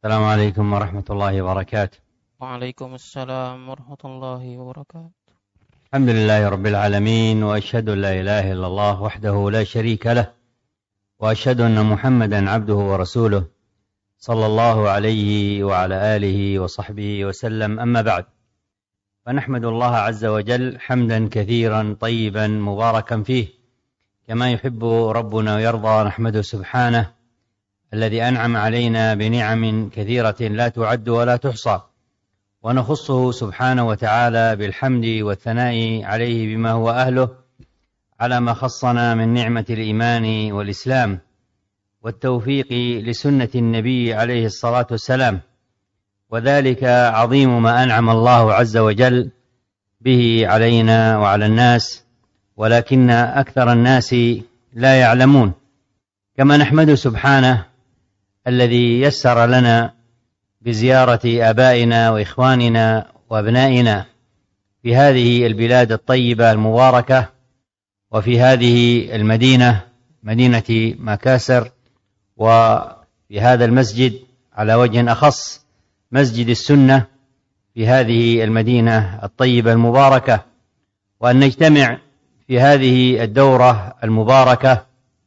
السلام عليكم ورحمة الله وبركاته. وعليكم السلام ورحمة الله وبركاته. الحمد لله رب العالمين، وأشهد أن لا إله إلا الله وحده لا شريك له، وأشهد أن محمدا عبده ورسوله صلى الله عليه وعلى آله وصحبه وسلم. أما بعد، فنحمد الله عز وجل حمدا كثيرا طيبا مباركا فيه كما يحب ربنا ويرضى. نحمده سبحانه الذي أنعم علينا بنعم كثيرة لا تعد ولا تحصى، ونخصه سبحانه وتعالى بالحمد والثناء عليه بما هو أهله على ما خصنا من نعمة الإيمان والإسلام والتوفيق لسنة النبي عليه الصلاة والسلام، وذلك عظيم ما أنعم الله عز وجل به علينا وعلى الناس، ولكن أكثر الناس لا يعلمون. كما نحمد سبحانه الذي يسر لنا بزيارة آبائنا وإخواننا وأبنائنا في هذه البلاد الطيبة المباركة، وفي هذه المدينة، مدينة مكاسر، وفي هذا المسجد على وجه أخص مسجد السنة في هذه المدينة الطيبة المباركة، وأن نجتمع في هذه الدورة المباركة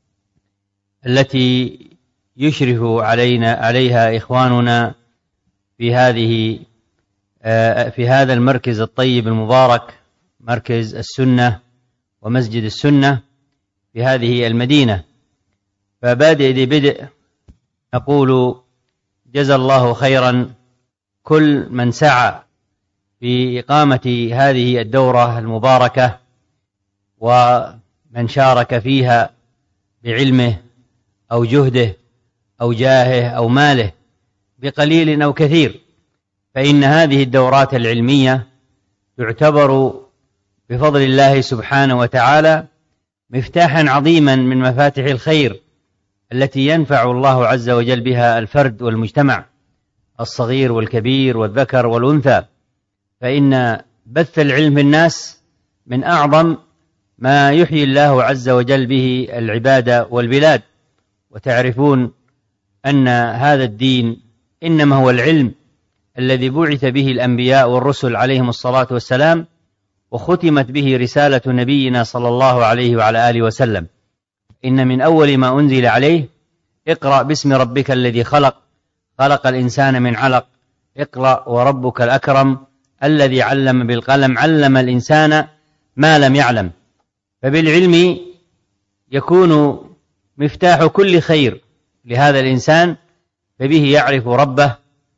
التي يشرف عليها إخواننا في هذا المركز الطيب المبارك، مركز السنة ومسجد السنة في هذه المدينة. فبادئ نقول جزى الله خيرا كل من سعى في إقامة هذه الدورة المباركة، ومن شارك فيها بعلمه أو جهده أو جاهه أو ماله بقليل أو كثير، فإن هذه الدورات العلمية تعتبر بفضل الله سبحانه وتعالى مفتاحا عظيما من مفاتح الخير التي ينفع الله عز وجل بها الفرد والمجتمع الصغير والكبير والذكر والأنثى، فإن بث العلم في الناس من أعظم ما يحيي الله عز وجل به العباد والبلاد. وتعرفون أن هذا الدين إنما هو العلم الذي بعث به الأنبياء والرسل عليهم الصلاة والسلام، وختمت به رسالة نبينا صلى الله عليه وعلى آله وسلم. إن من أول ما أنزل عليه اقرأ باسم ربك الذي خلق، خلق الإنسان من علق، اقرأ وربك الأكرم الذي علم بالقلم، علم الإنسان ما لم يعلم. فبالعلم يكون مفتاح كل خير لهذا الإنسان، فبه يعرف ربه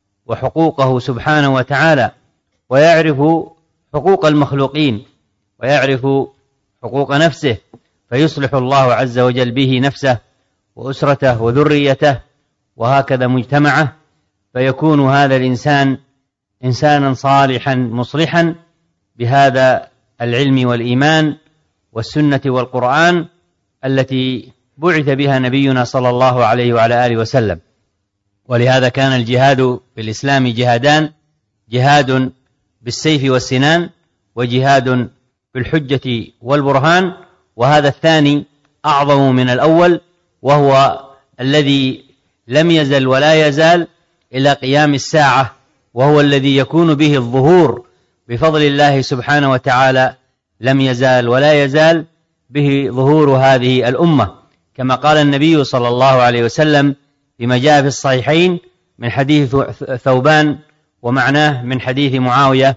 وحقوقه سبحانه وتعالى، ويعرف حقوق المخلوقين، ويعرف حقوق نفسه، فيصلح الله عز وجل به نفسه وأسرته وذريته وهكذا مجتمعه، فيكون هذا الإنسان إنسانا صالحا مصلحا بهذا العلم والإيمان والسنة والقرآن التي بعث بها نبينا صلى الله عليه وعلى آله وسلم. ولهذا كان الجهاد في الإسلام جهادان: جهاد بالسيف والسنان، وجهاد بالحجة والبرهان، وهذا الثاني أعظم من الأول، وهو الذي لم يزل ولا يزال إلى قيام الساعة، وهو الذي يكون به الظهور بفضل الله سبحانه وتعالى. لم يزال ولا يزال به ظهور هذه الأمة، كما قال النبي صلى الله عليه وسلم فيما جاء في الصحيحين من حديث ثوبان، ومعناه من حديث معاوية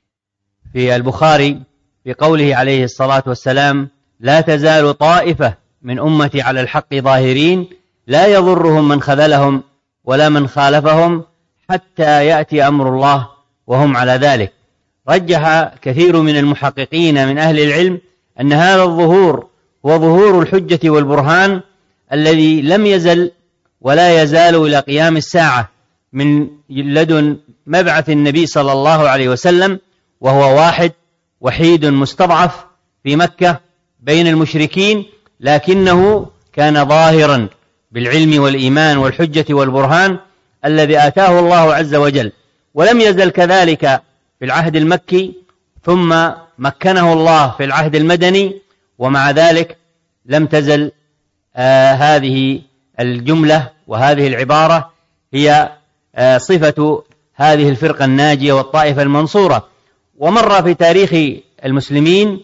في البخاري، بقوله عليه الصلاة والسلام: لا تزال طائفة من أمتي على الحق ظاهرين، لا يضرهم من خذلهم ولا من خالفهم حتى يأتي أمر الله وهم على ذلك. رجح كثير من المحققين من أهل العلم أن هذا الظهور هو ظهور الحجة والبرهان الذي لم يزل ولا يزال إلى قيام الساعة من لدن مبعث النبي صلى الله عليه وسلم، وهو واحد وحيد مستضعف في مكة بين المشركين، لكنه كان ظاهرا بالعلم والإيمان والحجة والبرهان الذي آتاه الله عز وجل، ولم يزل كذلك في العهد المكي، ثم مكنه الله في العهد المدني، ومع ذلك لم تزل هذه الجملة وهذه العبارة هي صفة هذه الفرقة الناجية والطائفة المنصورة. ومر في تاريخ المسلمين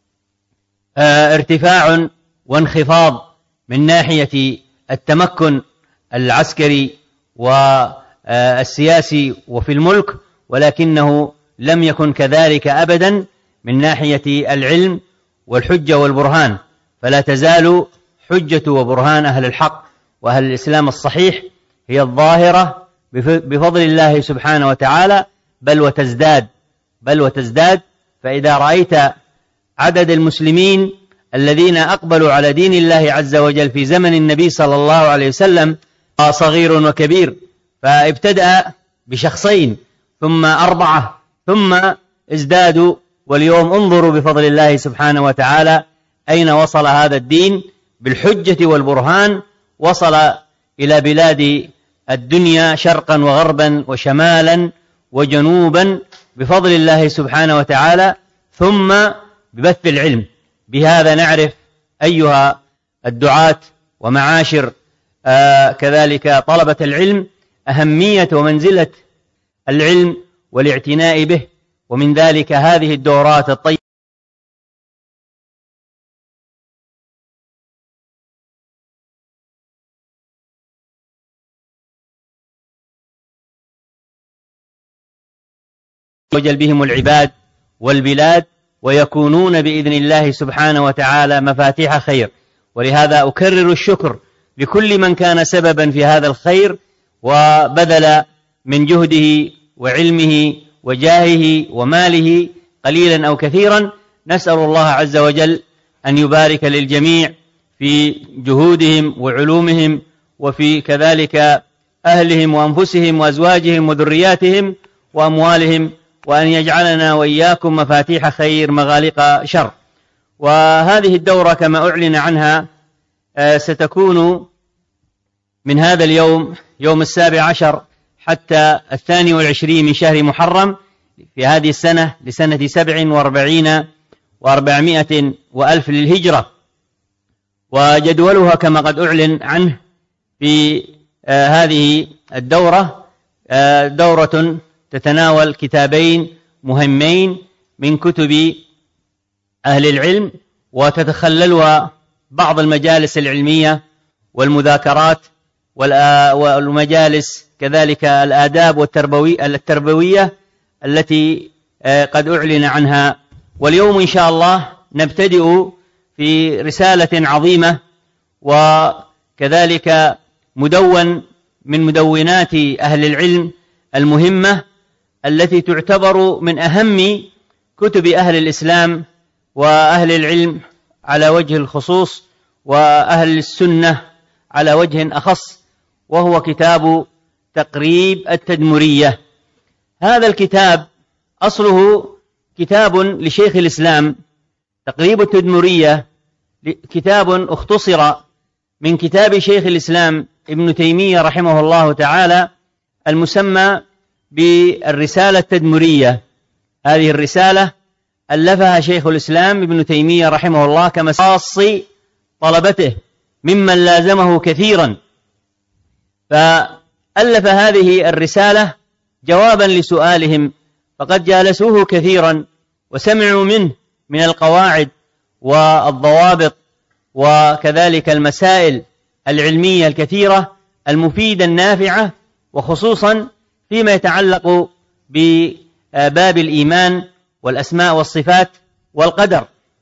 ارتفاع وانخفاض من ناحية التمكن العسكري والسياسي وفي الملك، ولكنه لم يكن كذلك أبدا من ناحية العلم والحجة والبرهان، فلا تزال حجة وبرهان أهل الحق وأهل الإسلام الصحيح هي الظاهرة بفضل الله سبحانه وتعالى، بل وتزداد. فإذا رأيت عدد المسلمين الذين أقبلوا على دين الله عز وجل في زمن النبي صلى الله عليه وسلم صغير وكبير، فابتدأ بشخصين ثم 4 ثم ازدادوا، واليوم انظروا بفضل الله سبحانه وتعالى أين وصل هذا الدين بالحجة والبرهان. وصل إلى بلاد الدنيا شرقا وغربا وشمالا وجنوبا بفضل الله سبحانه وتعالى، ثم ببث العلم. بهذا نعرف أيها الدعاة ومعاشر كذلك طلبة العلم أهمية ومنزلة العلم والاعتناء به، ومن ذلك هذه الدورات الطيبة وجل بهم العباد والبلاد، ويكونون بإذن الله سبحانه وتعالى مفاتيح خير. ولهذا أكرر الشكر لكل من كان سببا في هذا الخير وبذل من جهده وعلمه وجاهه وماله قليلا أو كثيرا. نسأل الله عز وجل أن يبارك للجميع في جهودهم وعلومهم، وفي كذلك أهلهم وأنفسهم وأزواجهم وذرياتهم وأموالهم، وأن يجعلنا وإياكم مفاتيح خير مغالق شر. وهذه الدورة كما أعلن عنها ستكون من هذا اليوم، يوم 17 حتى 22 من شهر محرم في هذه السنة، لسنة 47 و400 وألف للهجرة. وجدولها كما قد أعلن عنه في هذه الدورة دورة تتناول كتابين مهمين من كتب أهل العلم، وتتخللها بعض المجالس العلمية والمذاكرات والمجالس كذلك الآداب التربوية التي قد أعلن عنها. واليوم إن شاء الله نبتدئ في رسالة عظيمة وكذلك مدون من مدونات أهل العلم المهمة، التي تعتبر من أهم كتب أهل الإسلام وأهل العلم على وجه الخصوص، وأهل السنة على وجه أخص، وهو كتاب تقريب التدمرية. هذا الكتاب أصله كتاب لشيخ الإسلام. تقريب التدمرية كتاب اختصر من كتاب شيخ الإسلام ابن تيمية رحمه الله تعالى المسمى بالرسالة التدمرية. هذه الرسالة ألفها شيخ الإسلام ابن تيمية رحمه الله كمساص طلبته ممن لازمه كثيرا، فألف هذه الرسالة جوابا لسؤالهم، فقد جالسوه كثيرا وسمعوا منه من القواعد والضوابط وكذلك المسائل العلمية الكثيرة المفيدة النافعة، وخصوصا فيما يتعلق بباب الإيمان والأسماء والصفات والقدر.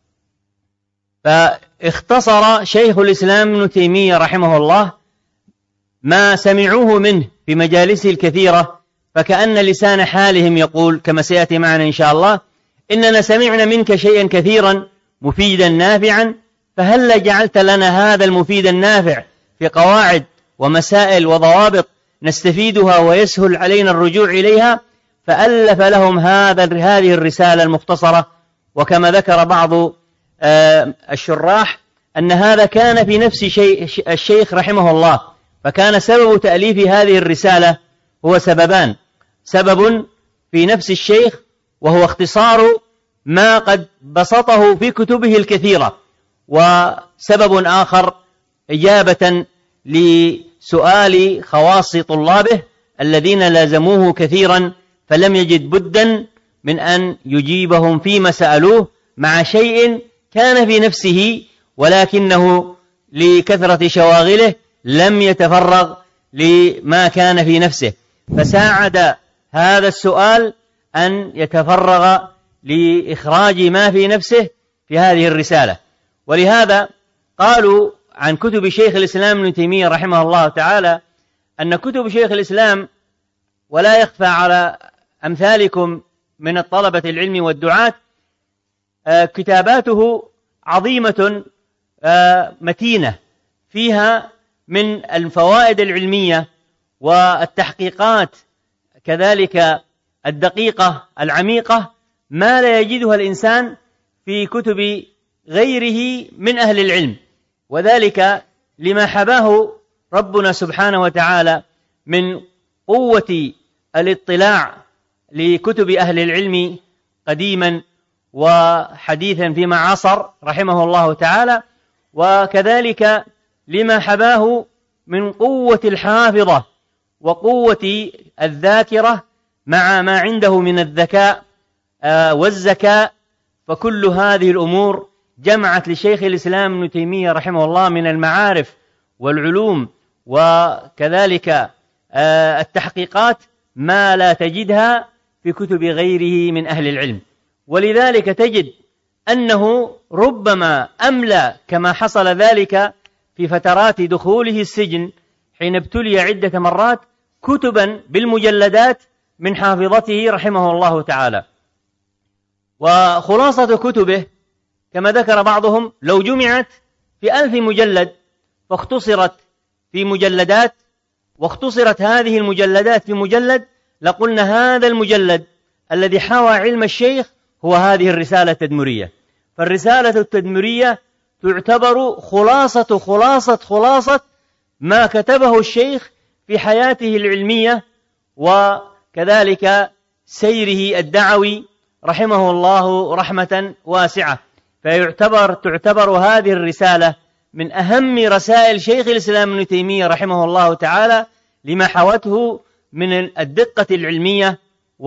فاختصر شيخ الإسلام ابن تيمية رحمه الله ما سمعوه منه في مجالسه الكثيرة، فكأن لسان حالهم يقول كما سيأتي معنا إن شاء الله: إننا سمعنا منك شيئا كثيرا مفيدا نافعا، فهل جعلت لنا هذا المفيد النافع في قواعد ومسائل وضوابط نستفيدها ويسهل علينا الرجوع إليها؟ فألف لهم هذه الرسالة المختصرة. وكما ذكر بعض الشراح أن هذا كان في نفس الشيخ رحمه الله، فكان سبب تأليف هذه الرسالة هو سببان: سبب في نفس الشيخ وهو اختصار ما قد بسطه في كتبه الكثيرة، وسبب آخر إجابة لسؤال خواص طلابه الذين لازموه كثيرا فلم يجد بدا من أن يجيبهم فيما سألوه مع شيء كان في نفسه، ولكنه لكثرة شواغله لم يتفرغ لما كان في نفسه، فساعد هذا السؤال أن يتفرغ لإخراج ما في نفسه في هذه الرسالة. ولهذا قالوا عن كتب شيخ الإسلام ابن تيمية رحمه الله تعالى أن كتب شيخ الإسلام، ولا يخفى على أمثالكم من الطلبة العلم والدعاة، كتاباته عظيمة متينة، فيها من الفوائد العلمية والتحقيقات كذلك الدقيقة العميقة ما لا يجدها الإنسان في كتب غيره من أهل العلم، وذلك لما حباه ربنا سبحانه وتعالى من قوة الاطلاع لكتب أهل العلم قديما وحديثا فيما عصر رحمه الله تعالى، وكذلك لما حباه من قوة الحافظة وقوة الذاكرة مع ما عنده من الذكاء والزكاء. فكل هذه الأمور جمعت لشيخ الإسلام ابن تيمية رحمه الله من المعارف والعلوم وكذلك التحقيقات ما لا تجدها في كتب غيره من أهل العلم. ولذلك تجد أنه ربما أملى كما حصل ذلك في فترات دخوله السجن حين ابتلي عدة مرات كتبا بالمجلدات من حافظته رحمه الله تعالى. وخلاصة كتبه كما ذكر بعضهم لو جمعت في 1000 مجلد فاختصرت في مجلدات، واختصرت هذه المجلدات في مجلد، لقلنا هذا المجلد الذي حوى علم الشيخ هو هذه الرسالة التدمرية. فالرسالة التدمرية تعتبر خلاصة ما كتبه الشيخ في حياته العلمية وكذلك سيره الدعوي رحمه الله رحمة واسعة. تعتبر هذه الرسالة من أهم رسائل شيخ الإسلام ابن تيمية رحمه الله تعالى لما حوته من الدقة العلمية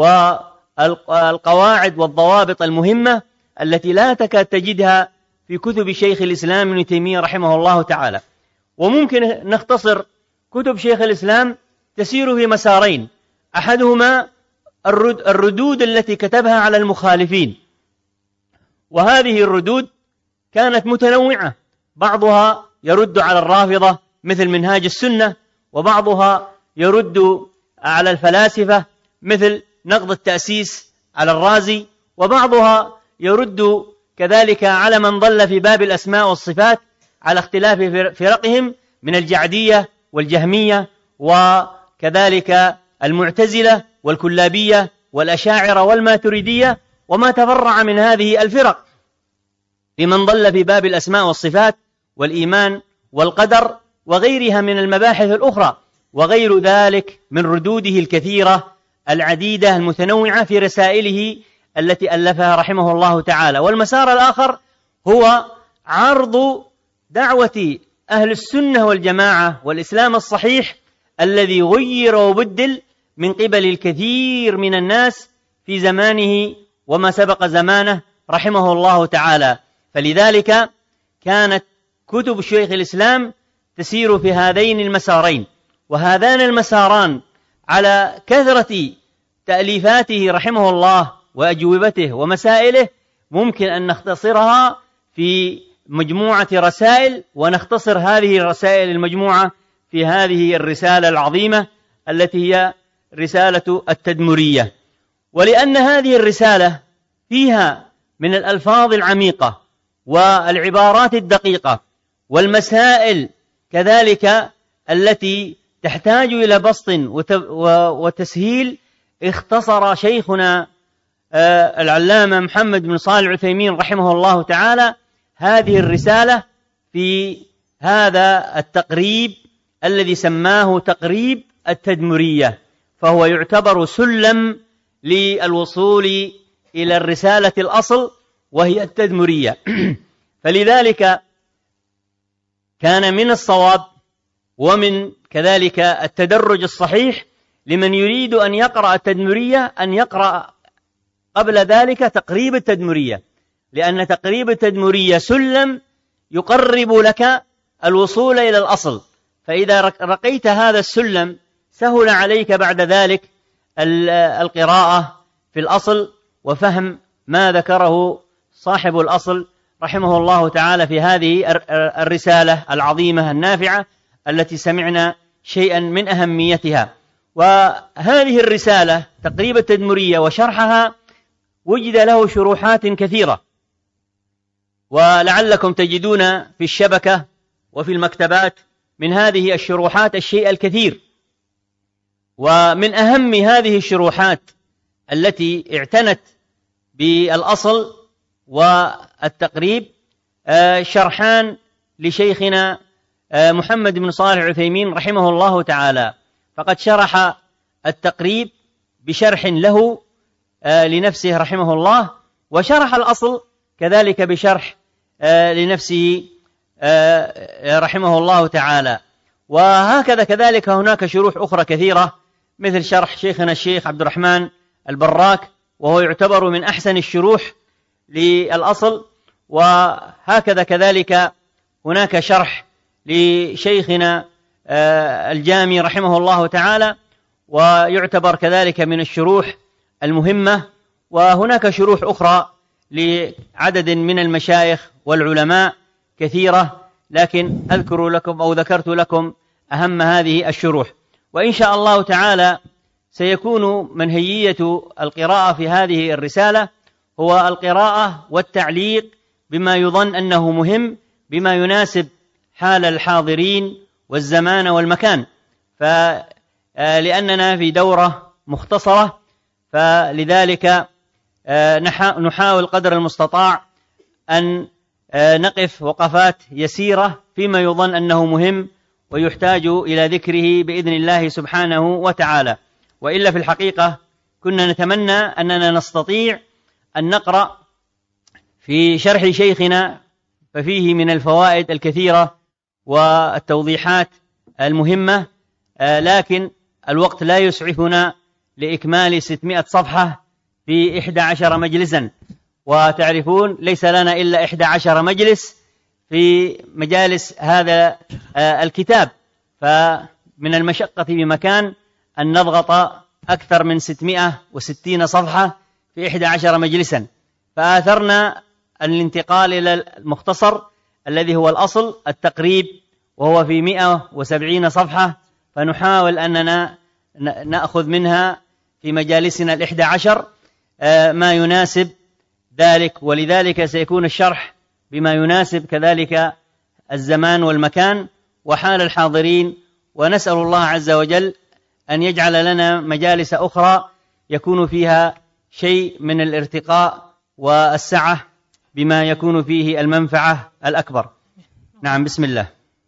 والقواعد والضوابط المهمة التي لا تكاد تجدها في كتب شيخ الإسلام ابن تيمية رحمه الله تعالى. وممكن نختصر كتب شيخ الإسلام تسير في مسارين، أحدهما الردود التي كتبها على المخالفين، وهذه الردود كانت متنوعة، بعضها يرد على الرافضة مثل منهاج السنة، وبعضها يرد على الفلاسفة مثل نقض التأسيس على الرازي، وبعضها يرد كذلك على من ضل في باب الأسماء والصفات على اختلاف فرقهم من الجعدية والجهمية وكذلك المعتزلة والكلابية والأشاعرة والماتريدية وما تفرع من هذه الفرق، لمن ضل في باب الأسماء والصفات والإيمان والقدر وغيرها من المباحث الأخرى، وغير ذلك من ردوده الكثيرة العديدة المتنوعة في رسائله التي ألفها رحمه الله تعالى. والمسار الآخر هو عرض دعوة أهل السنة والجماعة والإسلام الصحيح الذي غير وبدل من قبل الكثير من الناس في زمانه وما سبق زمانه رحمه الله تعالى. فلذلك كانت كتب شيخ الإسلام تسير في هذين المسارين، وهذان المساران على كثرة تأليفاته رحمه الله وأجوبته ومسائله ممكن أن نختصرها في مجموعة رسائل، ونختصر هذه الرسائل المجموعة في هذه الرسالة العظيمة التي هي رسالة التدمرية. ولأن هذه الرسالة فيها من الألفاظ العميقة والعبارات الدقيقة والمسائل كذلك التي تحتاج إلى بسط وتسهيل، اختصر شيخنا العلامة محمد بن صالح العثيمين رحمه الله تعالى هذه الرسالة في هذا التقريب الذي سماه تقريب التدمرية، فهو يعتبر سلم للوصول إلى الرسالة الأصل وهي التدمرية. فلذلك كان من الصواب ومن كذلك التدرج الصحيح لمن يريد أن يقرأ التدمرية أن يقرأ قبل ذلك تقريب التدمرية، لأن تقريب التدمرية سلم يقرب لك الوصول إلى الأصل، فإذا رقيت هذا السلم سهل عليك بعد ذلك القراءة في الأصل وفهم ما ذكره صاحب الأصل رحمه الله تعالى في هذه الرسالة العظيمة النافعة التي سمعنا شيئا من أهميتها. وهذه الرسالة تقريب التدمرية وشرحها وجد له شروحات كثيرة، ولعلكم تجدون في الشبكة وفي المكتبات من هذه الشروحات الشيء الكثير. ومن أهم هذه الشروحات التي اعتنت بالأصل والتقريب شرحان لشيخنا محمد بن صالح العثيمين رحمه الله تعالى، فقد شرح التقريب بشرح له لنفسه رحمه الله، وشرح الأصل كذلك بشرح لنفسه رحمه الله تعالى. وهكذا كذلك هناك شروح أخرى كثيرة مثل شرح شيخنا الشيخ عبد الرحمن البراك، وهو يعتبر من أحسن الشروح للأصل. وهكذا كذلك هناك شرح لشيخنا الجامي رحمه الله تعالى، ويعتبر كذلك من الشروح المهمة. وهناك شروح أخرى لعدد من المشايخ والعلماء كثيرة، لكن أذكر لكم أو ذكرت لكم أهم هذه الشروح. وإن شاء الله تعالى سيكون منهجية القراءة في هذه الرسالة هو القراءة والتعليق بما يظن أنه مهم، بما يناسب حال الحاضرين والزمان والمكان، فلأننا في دورة مختصرة فلذلك نحاول قدر المستطاع أن نقف وقفات يسيرة فيما يظن أنه مهم ويحتاج إلى ذكره بإذن الله سبحانه وتعالى. وإلا في الحقيقة كنا نتمنى أننا نستطيع أن نقرأ في شرح شيخنا، ففيه من الفوائد الكثيرة والتوضيحات المهمة، لكن الوقت لا يسعفنا لإكمال 600 صفحة في 11 مجلسا، وتعرفون ليس لنا إلا 11 مجلس في مجالس هذا الكتاب، فمن المشقة بمكان أن نضغط أكثر من 660 صفحة في 11 مجلسا، فآثرنا الانتقال إلى المختصر الذي هو الأصل التقريب، وهو في 170 صفحة، فنحاول أننا نأخذ منها في مجالسنا 11 ما يناسب ذلك، ولذلك سيكون الشرح بما يناسب كذلك الزمان والمكان وحال الحاضرين. ونسأل الله عز وجل أن يجعل لنا مجالس أخرى يكون فيها شيء من الارتقاء والسعة بما يكون فيه المنفعة الأكبر. نعم، بسم الله.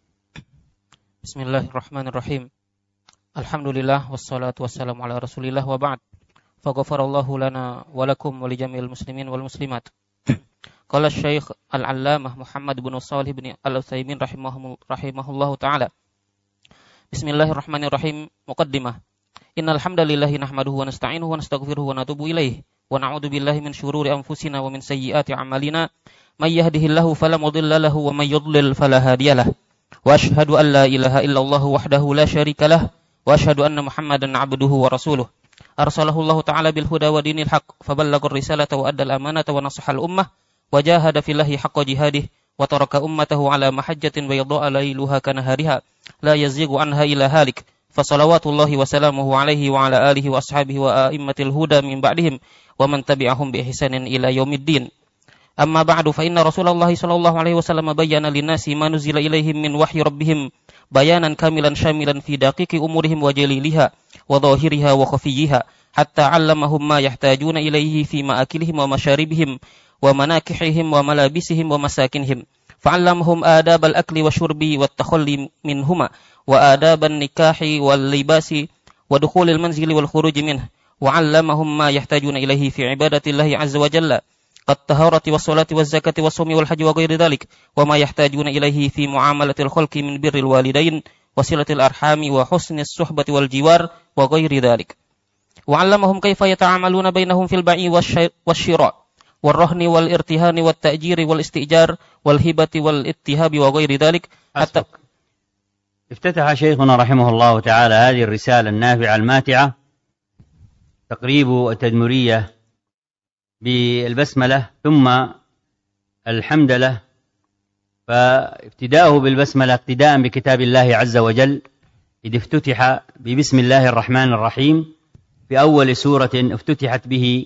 بسم الله الرحمن الرحيم. الحمد لله والصلاة والسلام على رسول الله وبعد. فغفر الله لنا ولكم ولجميع المسلمين والمسلمات. قال الشيخ العلامة محمد بن صالح بن العثيمين رحمه الله تعالى. بسم الله الرحمن الرحيم. مقدمة. إن الحمد لله نحمده ونستعينه ونستغفره ونتوب إليه ونعوذ بالله من شرور أنفسنا ومن سيئات أعمالنا. من يهده الله فلا مضل له ومن يضلل فلا هادي له. وأشهد أن لا إله إلا الله وحده لا شريك له وأشهد أن محمدا عبده ورسوله. أرسله الله تعالى بالهدى ودين الحق فبلغ الرسالة وأدى الأمانة ونصح الأمة وجاهد في الله حق جهاده وترك أمته على محجة بيضاء ليلها كنهارها لا يزيغ عنها إلا هالك. فصلوات الله وسلامه عليه وعلى آله وأصحابه وآئمة الهدى من بعدهم ومن تبعهم بإحسان إلى يوم الدين. أما بعد، فإن رسول الله صلى الله عليه وسلم بيّن للناس ما نزل إليهم من وحي ربهم بيانا كاملا شاملا في دقيق أمورهم وجليلها وظاهرها وخفيها، حتى علمهم ما يحتاجون إليه في مآكلهم ومشاربهم ومناكحهم وملابسهم ومساكنهم، فعلمهم آداب الأكل والشرب والتخلي منهما وآداب النكاح واللباس ودخول المنزل والخروج منه، وعلمهم ما يحتاجون إليه في عبادة الله عز وجل كالطهارة والصلاة والزكاة والصوم والحج وغير ذلك، وما يحتاجون إليه في معاملة الخلق من بر الوالدين وصلة الأرحام وحسن الصحبة والجوار وغير ذلك. وعلمهم كيف يتعاملون بينهم في البيع والشراء والرهن والارتهان والتأجير والاستئجار والهبة والاتهاب وغير ذلك. حتى افتتح شيخنا رحمه الله تعالى هذه الرسالة النافعة الماتعة تقريب التدمرية بالبسملة ثم الحمدلة، فابتداؤه بالبسملة اقتداء بكتاب الله عز وجل، إذ افتتح ببسم الله الرحمن الرحيم في أول سورة افتتحت به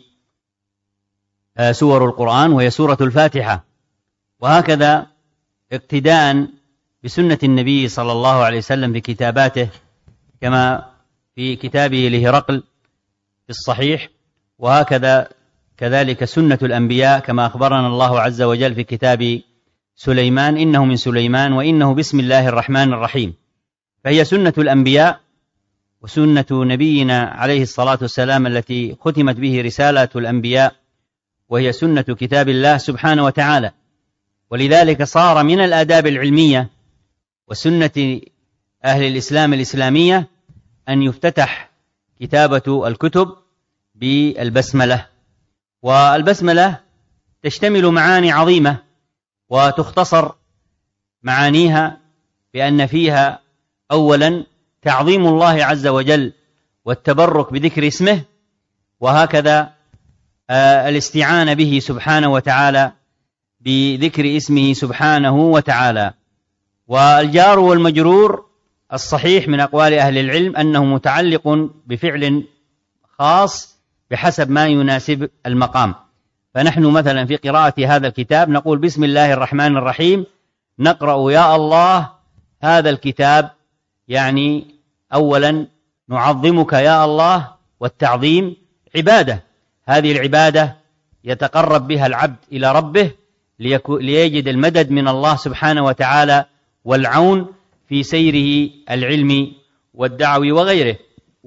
سور القرآن وهي سورة الفاتحة، وهكذا اقتداء بسنة النبي صلى الله عليه وسلم في كتاباته كما في كتابه لهرقل في الصحيح، وهكذا كذلك سنة الأنبياء كما أخبرنا الله عز وجل في كتاب سليمان إنه من سليمان وإنه بسم الله الرحمن الرحيم. فهي سنة الأنبياء وسنة نبينا عليه الصلاة والسلام التي ختمت به رسالة الأنبياء، وهي سنة كتاب الله سبحانه وتعالى. ولذلك صار من الآداب العلمية وسنة أهل الإسلام الإسلامية أن يفتتح كتابة الكتب بالبسملة، والبسملة تشتمل معاني عظيمة وتختصر معانيها بأن فيها أولا تعظيم الله عز وجل والتبرك بذكر اسمه، وهكذا الاستعانة به سبحانه وتعالى بذكر اسمه سبحانه وتعالى. والجار والمجرور الصحيح من أقوال أهل العلم أنه متعلق بفعل خاص بحسب ما يناسب المقام. فنحن مثلا في قراءة هذا الكتاب نقول بسم الله الرحمن الرحيم، نقرأ يا الله هذا الكتاب، يعني أولا نعظمك يا الله، والتعظيم عبادة، هذه العبادة يتقرب بها العبد إلى ربه ليجد المدد من الله سبحانه وتعالى والعون في سيره العلمي والدعوي وغيره.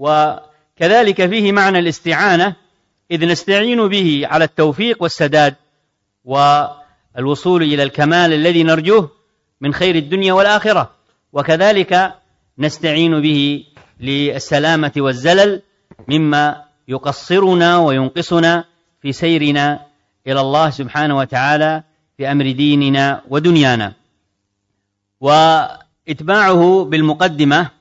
وكذلك فيه معنى الاستعانة، إذ نستعين به على التوفيق والسداد والوصول إلى الكمال الذي نرجوه من خير الدنيا والآخرة، وكذلك نستعين به للسلامة والزلل مما يقصرنا وينقصنا في سيرنا إلى الله سبحانه وتعالى في أمر ديننا ودنيانا. وإتباعه بالمقدمة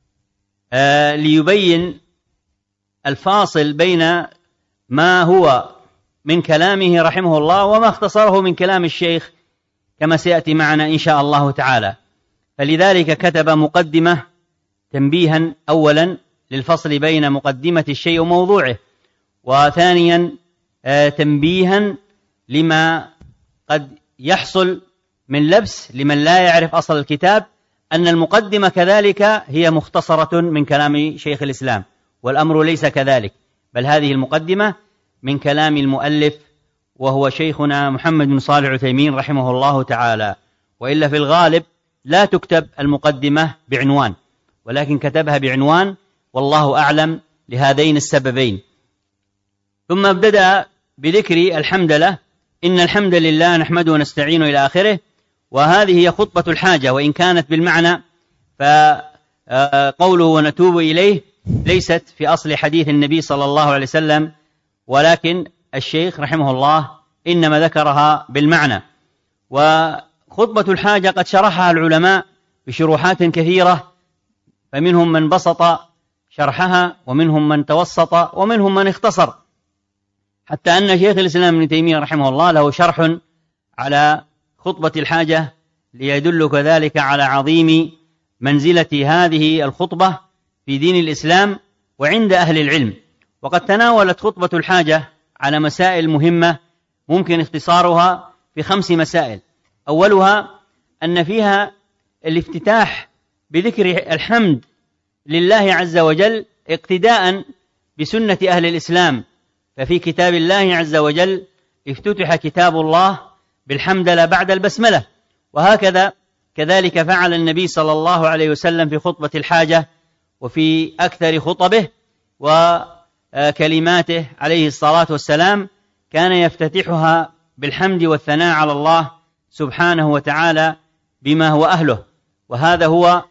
ليبين الفاصل بين ما هو من كلامه رحمه الله وما اختصره من كلام الشيخ كما سيأتي معنا إن شاء الله تعالى. فلذلك كتب مقدمة تنبيها أولا للفصل بين مقدمة الشيء وموضوعه، وثانيا تنبيها لما قد يحصل من لبس لمن لا يعرف أصل الكتاب، أن المقدمة كذلك هي مختصرة من كلام شيخ الإسلام، والأمر ليس كذلك، بل هذه المقدمة من كلام المؤلف وهو شيخنا محمد بن صالح العثيمين رحمه الله تعالى. وإلا في الغالب لا تكتب المقدمة بعنوان، ولكن كتبها بعنوان والله أعلم لهذين السببين. ثم ابتدأ بذكر الحمدلله، إن الحمد لله نحمده ونستعينه إلى آخره، وهذه هي خطبة الحاجة، وإن كانت بالمعنى فقوله ونتوب إليه ليست في أصل حديث النبي صلى الله عليه وسلم، ولكن الشيخ رحمه الله إنما ذكرها بالمعنى. وخطبة الحاجة قد شرحها العلماء بشروحات كثيرة، فمنهم من بسط شرحها ومنهم من توسط ومنهم من اختصر، حتى أن شيخ الإسلام ابن تيمية رحمه الله له شرح على خطبة الحاجة ليدل كذلك على عظيم منزلة هذه الخطبة في دين الإسلام وعند أهل العلم. وقد تناولت خطبة الحاجة على مسائل مهمة ممكن اختصارها في 5 مسائل. أولها أن فيها الافتتاح بذكر الحمد لله عز وجل اقتداء بسنة أهل الإسلام، ففي كتاب الله عز وجل افتتح كتاب الله بالحمدلله بعد البسملة، وهكذا كذلك فعل النبي صلى الله عليه وسلم في خطبة الحاجة وفي أكثر خطبه وكلماته عليه الصلاة والسلام، كان يفتتحها بالحمد والثناء على الله سبحانه وتعالى بما هو أهله. وهذا هو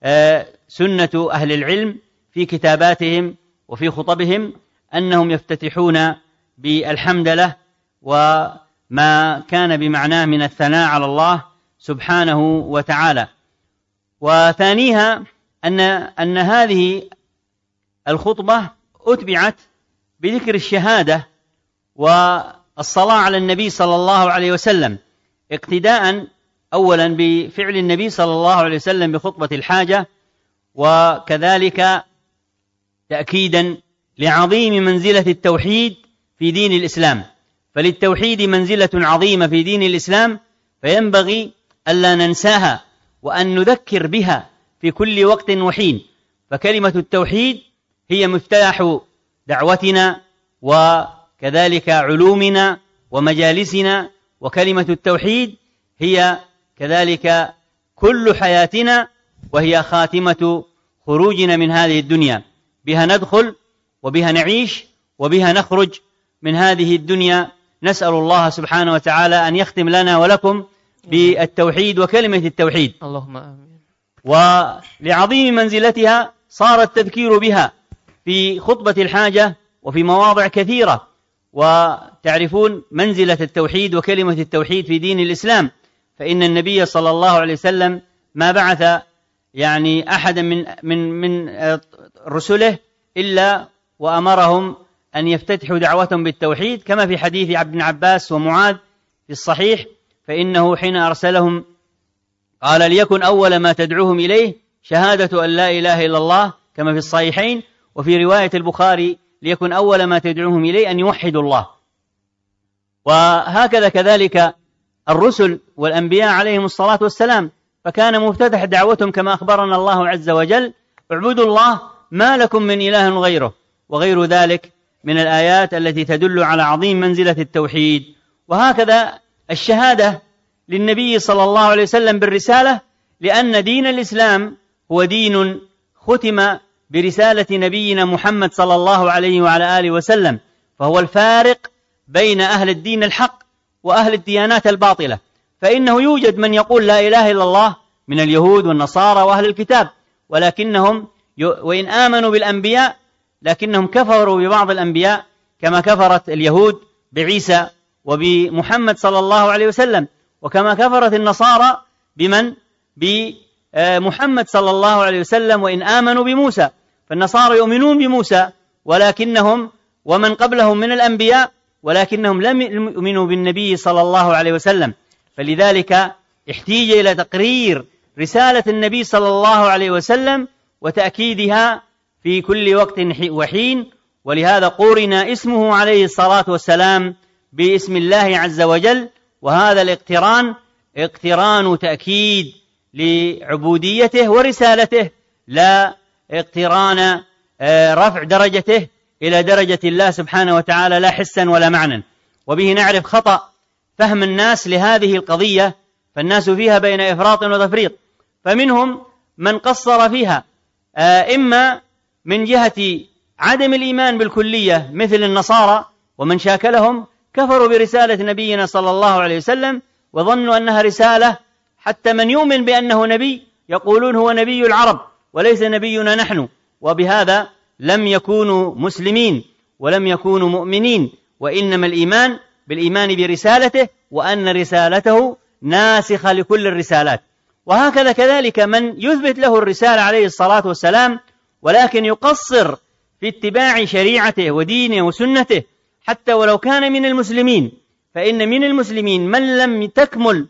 سنة أهل العلم في كتاباتهم وفي خطبهم أنهم يفتتحون بالحمد له وما كان بمعناه من الثناء على الله سبحانه وتعالى. وثانيها أن هذه الخطبة أتبعت بذكر الشهادة والصلاة على النبي صلى الله عليه وسلم، اقتداء أولا بفعل النبي صلى الله عليه وسلم بخطبة الحاجة، وكذلك تأكيدا لعظيم منزلة التوحيد في دين الإسلام، فللتوحيد منزلة عظيمة في دين الإسلام، فينبغي ألا ننساها وأن نذكر بها في كل وقت وحين. فكلمة التوحيد هي مفتاح دعوتنا وكذلك علومنا ومجالسنا، وكلمة التوحيد هي كذلك كل حياتنا، وهي خاتمة خروجنا من هذه الدنيا، بها ندخل وبها نعيش وبها نخرج من هذه الدنيا. نسأل الله سبحانه وتعالى أن يختم لنا ولكم بالتوحيد وكلمة التوحيد. اللهم آمين. ولعظيم منزلتها صار التذكير بها في خطبة الحاجة وفي مواضع كثيرة، وتعرفون منزلة التوحيد وكلمة التوحيد في دين الإسلام، فإن النبي صلى الله عليه وسلم ما بعث أحدا من رسله إلا وأمرهم أن يفتتحوا دعوتهم بالتوحيد، كما في حديث ابن عباس ومعاذ في الصحيح، فإنه حين أرسلهم قال ليكن أول ما تدعوهم إليه شهادة أن لا إله إلا الله، كما في الصحيحين، وفي رواية البخاري ليكن أول ما تدعوهم إليه أن يوحدوا الله. وهكذا كذلك الرسل والأنبياء عليهم الصلاة والسلام، فكان مفتتح دعوتهم كما أخبرنا الله عز وجل: اعبدوا الله ما لكم من إله غيره، وغير ذلك من الآيات التي تدل على عظيم منزلة التوحيد. وهكذا الشهادة للنبي صلى الله عليه وسلم بالرسالة، لأن دين الإسلام هو دين ختم برسالة نبينا محمد صلى الله عليه وعلى آله وسلم، فهو الفارق بين أهل الدين الحق وأهل الديانات الباطلة. فإنه يوجد من يقول لا إله إلا الله من اليهود والنصارى وأهل الكتاب، ولكنهم وإن آمنوا بالأنبياء لكنهم كفروا ببعض الأنبياء، كما كفرت اليهود بعيسى وبمحمد صلى الله عليه وسلم، وكما كفرت النصارى بمحمد صلى الله عليه وسلم وإن آمنوا بموسى. فالنصارى يؤمنون بموسى ولكنهم ومن قبلهم من الأنبياء، ولكنهم لم يؤمنوا بالنبي صلى الله عليه وسلم. فلذلك احتيج إلى تقرير رسالة النبي صلى الله عليه وسلم وتأكيدها في كل وقت وحين، ولهذا قورن اسمه عليه الصلاة والسلام باسم الله عز وجل. وهذا الاقتران اقتران تأكيد لعبوديته ورسالته، لا اقتران رفع درجته إلى درجة الله سبحانه وتعالى، لا حسا ولا معنى. وبه نعرف خطأ فهم الناس لهذه القضية، فالناس فيها بين إفراط وتفريط، فمنهم من قصر فيها، إما من جهة عدم الإيمان بالكلية مثل النصارى، ومن شاكلهم كفروا برسالة نبينا صلى الله عليه وسلم وظنوا أنها رسالة، حتى من يؤمن بأنه نبي يقولون هو نبي العرب وليس نبينا نحن، وبهذا لم يكونوا مسلمين ولم يكونوا مؤمنين، وإنما الإيمان بالإيمان برسالته، وأن رسالته ناسخة لكل الرسالات. وهكذا كذلك من يثبت له الرسالة عليه الصلاة والسلام ولكن يقصر في اتباع شريعته ودينه وسنته، حتى ولو كان من المسلمين، فإن من المسلمين من لم تكمل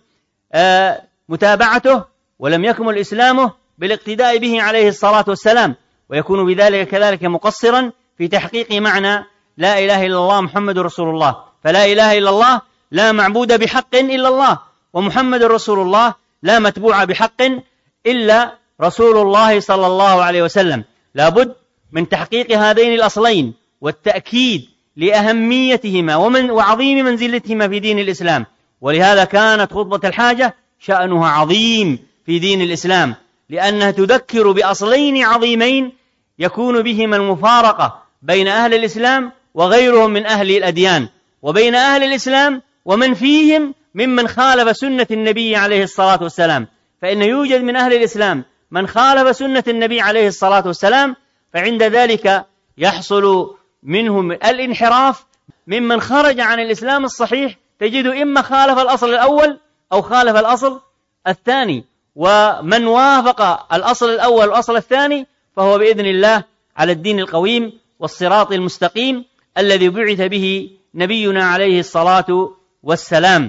متابعته ولم يكمل إسلامه بالاقتداء به عليه الصلاة والسلام، ويكون بذلك كذلك مقصرا في تحقيق معنى لا إله إلا الله محمد رسول الله. فلا إله إلا الله لا معبود بحق إلا الله، ومحمد رسول الله لا متبوع بحق إلا رسول الله صلى الله عليه وسلم. لا بد من تحقيق هذين الأصلين والتأكيد لأهميتهما وعظيم منزلتهما في دين الإسلام. ولهذا كانت خطبة الحاجة شأنها عظيم في دين الإسلام، لأنها تذكر بأصلين عظيمين يكون بهما المفارقة بين أهل الإسلام وغيرهم من أهل الأديان، وبين أهل الإسلام ومن فيهم ممن خالف سنة النبي عليه الصلاة والسلام. فإن يوجد من أهل الإسلام من خالف سنة النبي عليه الصلاة والسلام، فعند ذلك يحصل منهم الانحراف. ممن خرج عن الإسلام الصحيح تجد إما خالف الأصل الأول أو خالف الأصل الثاني، ومن وافق الأصل الأول والأصل الثاني فهو بإذن الله على الدين القويم والصراط المستقيم الذي بعث به نبينا عليه الصلاة والسلام.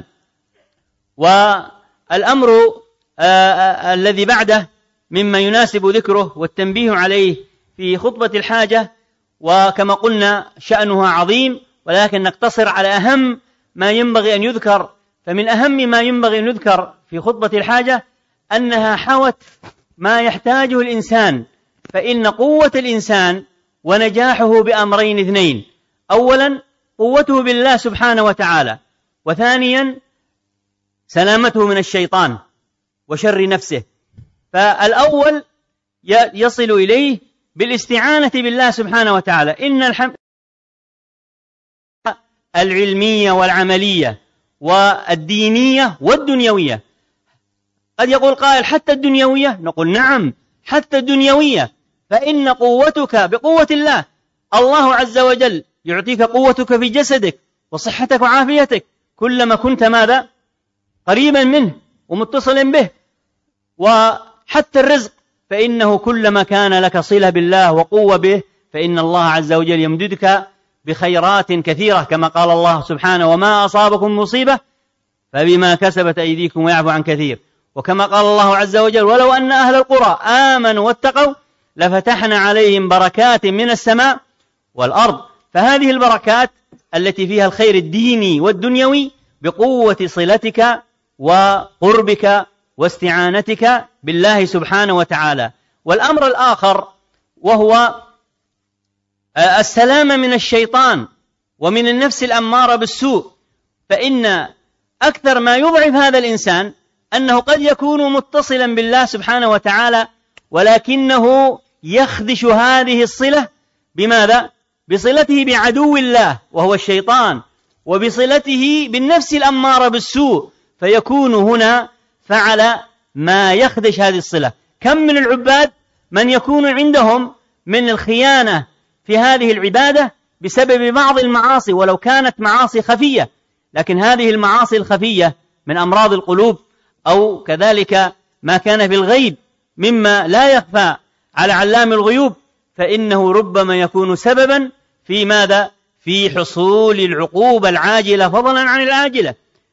والأمر الذي بعده مما يناسب ذكره والتنبيه عليه في خطبة الحاجة، وكما قلنا شأنها عظيم، ولكن نقتصر على أهم ما ينبغي أن يذكر. فمن أهم ما ينبغي أن يذكر في خطبة الحاجة أنها حوت ما يحتاجه الإنسان. فإن قوة الإنسان ونجاحه بأمرين اثنين: أولا قوته بالله سبحانه وتعالى، وثانيا سلامته من الشيطان وشر نفسه. فالأول يصل إليه بالاستعانة بالله سبحانه وتعالى. إن الحمد العلمية والعملية والدينية والدنيوية. قد يقول قائل حتى الدنيوية؟ نقول نعم حتى الدنيوية، فإن قوتك بقوة الله. الله عز وجل يعطيك قوتك في جسدك وصحتك وعافيتك كلما كنت ماذا؟ قريبا منه ومتصلا به. وحتى الرزق فإنه كلما كان لك صلة بالله وقوة به فإن الله عز وجل يمددك بخيرات كثيرة، كما قال الله سبحانه: وما أصابكم مصيبة فبما كسبت أيديكم ويعفو عن كثير. وكما قال الله عز وجل: ولو أن أهل القرى آمنوا واتقوا لفتحنا عليهم بركات من السماء والأرض. فهذه البركات التي فيها الخير الديني والدنيوي بقوة صلتك وقربك واستعانتك بالله سبحانه وتعالى. والأمر الآخر وهو السلامة من الشيطان ومن النفس الأمارة بالسوء. فإن أكثر ما يضعف هذا الإنسان أنه قد يكون متصلا بالله سبحانه وتعالى، ولكنه يخدش هذه الصلة بماذا؟ بصلته بعدو الله وهو الشيطان، وبصلته بالنفس الأمارة بالسوء، فيكون هنا فعل ما يخدش هذه الصلة. كم من العباد من يكون عندهم من الخيانة في هذه العبادة بسبب بعض المعاصي، ولو كانت معاصي خفية، لكن هذه المعاصي الخفية من أمراض القلوب، أو كذلك ما كان في الغيب مما لا يخفى على علام الغيوب، فإنه ربما يكون سببا في ماذا؟ في حصول العقوبة العاجلة فضلا عن العاجلة،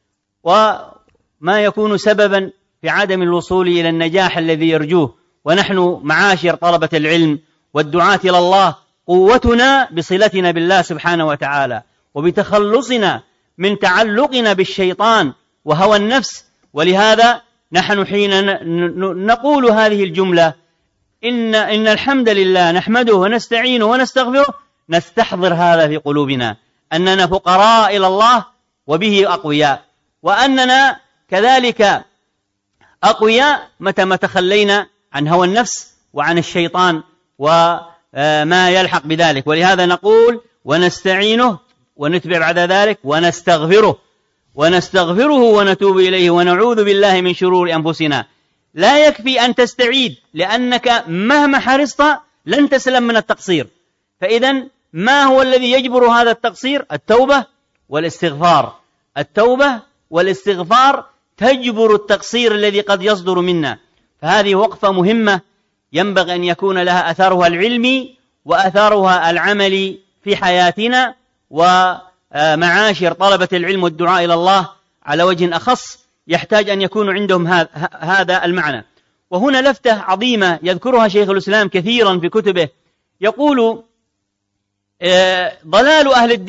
وما يكون سببا في عدم الوصول إلى النجاح الذي يرجوه. ونحن معاشر طلبة العلم والدعاة إلى الله قوتنا بصلتنا بالله سبحانه وتعالى، وبتخلصنا من تعلقنا بالشيطان وهوى النفس. ولهذا نحن حين نقول هذه الجملة إن الحمد لله نحمده ونستعينه ونستغفره، نستحضر هذا في قلوبنا، أننا فقراء إلى الله وبه أقوياء، وأننا كذلك أقوياء متى ما تخلينا عن هوى النفس وعن الشيطان وما يلحق بذلك. ولهذا نقول ونستعينه، ونتبع بعد ذلك ونستغفره ونتوب إليه ونعوذ بالله من شرور أنفسنا. لا يكفي أن تستعيد، لأنك مهما حرصت لن تسلم من التقصير. فإذن ما هو الذي يجبر هذا التقصير؟ التوبة والاستغفار. التوبة والاستغفار تجبر التقصير الذي قد يصدر منا. فهذه وقفة مهمة ينبغي أن يكون لها أثرها العلمي وأثرها العملي في حياتنا. ومعاشر طلبة العلم والدعاء إلى الله على وجه أخص يحتاج أن يكون عندهم هذا المعنى. وهنا لفتة عظيمة يذكرها شيخ الإسلام كثيرا في كتبه، يقول: ضلال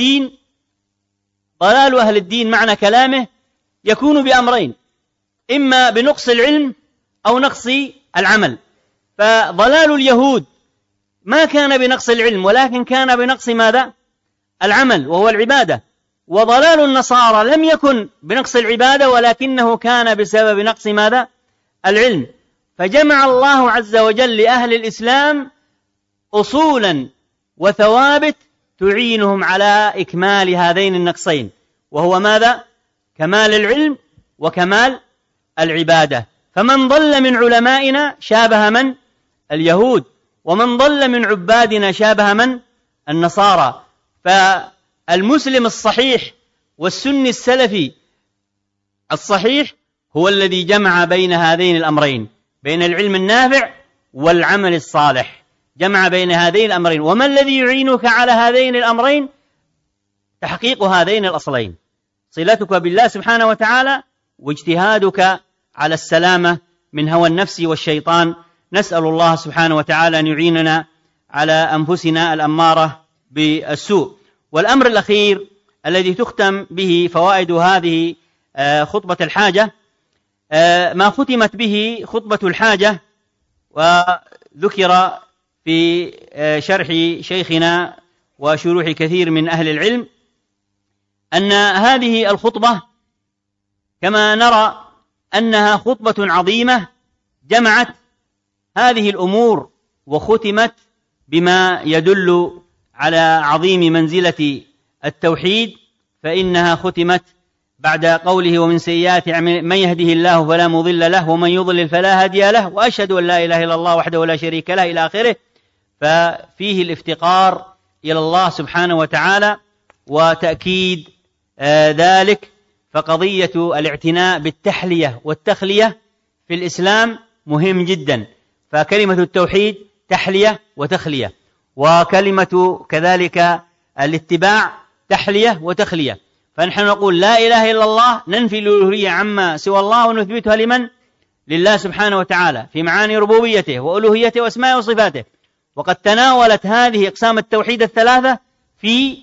أهل الدين معنى كلامه يكون بأمرين: إما بنقص العلم أو نقص العمل. فضلال اليهود ما كان بنقص العلم، ولكن كان بنقص ماذا؟ العمل، وهو العبادة. وضلال النصارى لم يكن بنقص العبادة، ولكنه كان بسبب نقص ماذا؟ العلم. فجمع الله عز وجل لأهل الإسلام أصولا وثوابت تعينهم على إكمال هذين النقصين، وهو ماذا؟ كمال العلم وكمال العبادة. فمن ضل من علمائنا شابه من؟ اليهود، ومن ضل من عبادنا شابه من؟ النصارى. فالمسلم الصحيح والسني السلفي الصحيح هو الذي جمع بين هذين الأمرين، بين العلم النافع والعمل الصالح، جمع بين هذين الأمرين. وما الذي يعينك على هذين الأمرين؟ تحقيق هذين الأصلين، صلتك بالله سبحانه وتعالى واجتهادك على السلامة من هوى النفس والشيطان. نسأل الله سبحانه وتعالى أن يعيننا على أنفسنا الأمارة بالسوء. والأمر الأخير الذي تختم به فوائد هذه خطبة الحاجة ما ختمت به خطبة الحاجة، وذكر في شرح شيخنا وشروح كثير من أهل العلم أن هذه الخطبة كما نرى أنها خطبة عظيمة جمعت هذه الأمور وختمت بما يدل على عظيم منزلة التوحيد، فإنها ختمت بعد قوله ومن سيئات من يهده الله فلا مضل له ومن يضلل فلا هادي له وأشهد أن لا إله إلا الله وحده لا شريك له إلى آخره. ففيه الافتقار إلى الله سبحانه وتعالى وتأكيد ذلك. فقضية الاعتناء بالتحلية والتخلية في الإسلام مهم جدا. فكلمة التوحيد تحلية وتخلية، وكلمة كذلك الاتباع تحلية وتخلية. فنحن نقول لا إله إلا الله، ننفي الألوهية عما سوى الله ونثبتها لمن؟ لله سبحانه وتعالى في معاني ربوبيته وألوهيته وأسمائه وصفاته. وقد تناولت هذه أقسام التوحيد الثلاثة في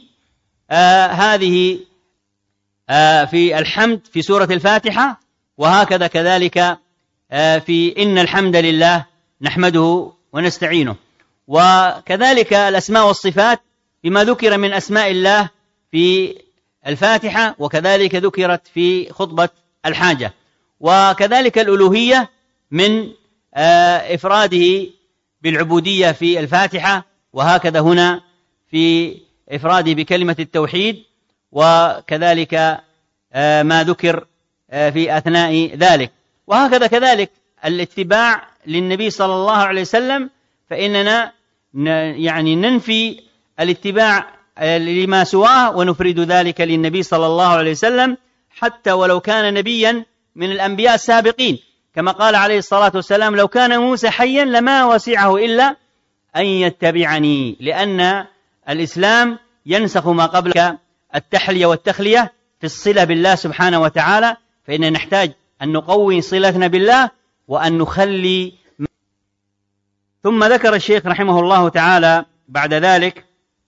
في الحمد في سورة الفاتحة، وهكذا كذلك في إن الحمد لله نحمده ونستعينه. وكذلك الأسماء والصفات بما ذكر من أسماء الله في الفاتحة، وكذلك ذكرت في خطبة الحاجة. وكذلك الألوهية من إفراده بالعبودية في الفاتحة، وهكذا هنا في إفراده بكلمة التوحيد، وكذلك ما ذكر في أثناء ذلك. وهكذا كذلك الاتباع للنبي صلى الله عليه وسلم، فإننا يعني ننفي الاتباع لما سواه ونفرد ذلك للنبي صلى الله عليه وسلم، حتى ولو كان نبيا من الأنبياء السابقين، كما قال عليه الصلاة والسلام لو كان موسى حيا لما وسعه إلا أن يتبعني، لأن الإسلام ينسخ ما قبل التحلية والتخلية في الصلة بالله سبحانه وتعالى. فإننا نحتاج أن نقوي صلتنا بالله وأن نخلي. ثم ذكر الشيخ رحمه الله تعالى بعد ذلك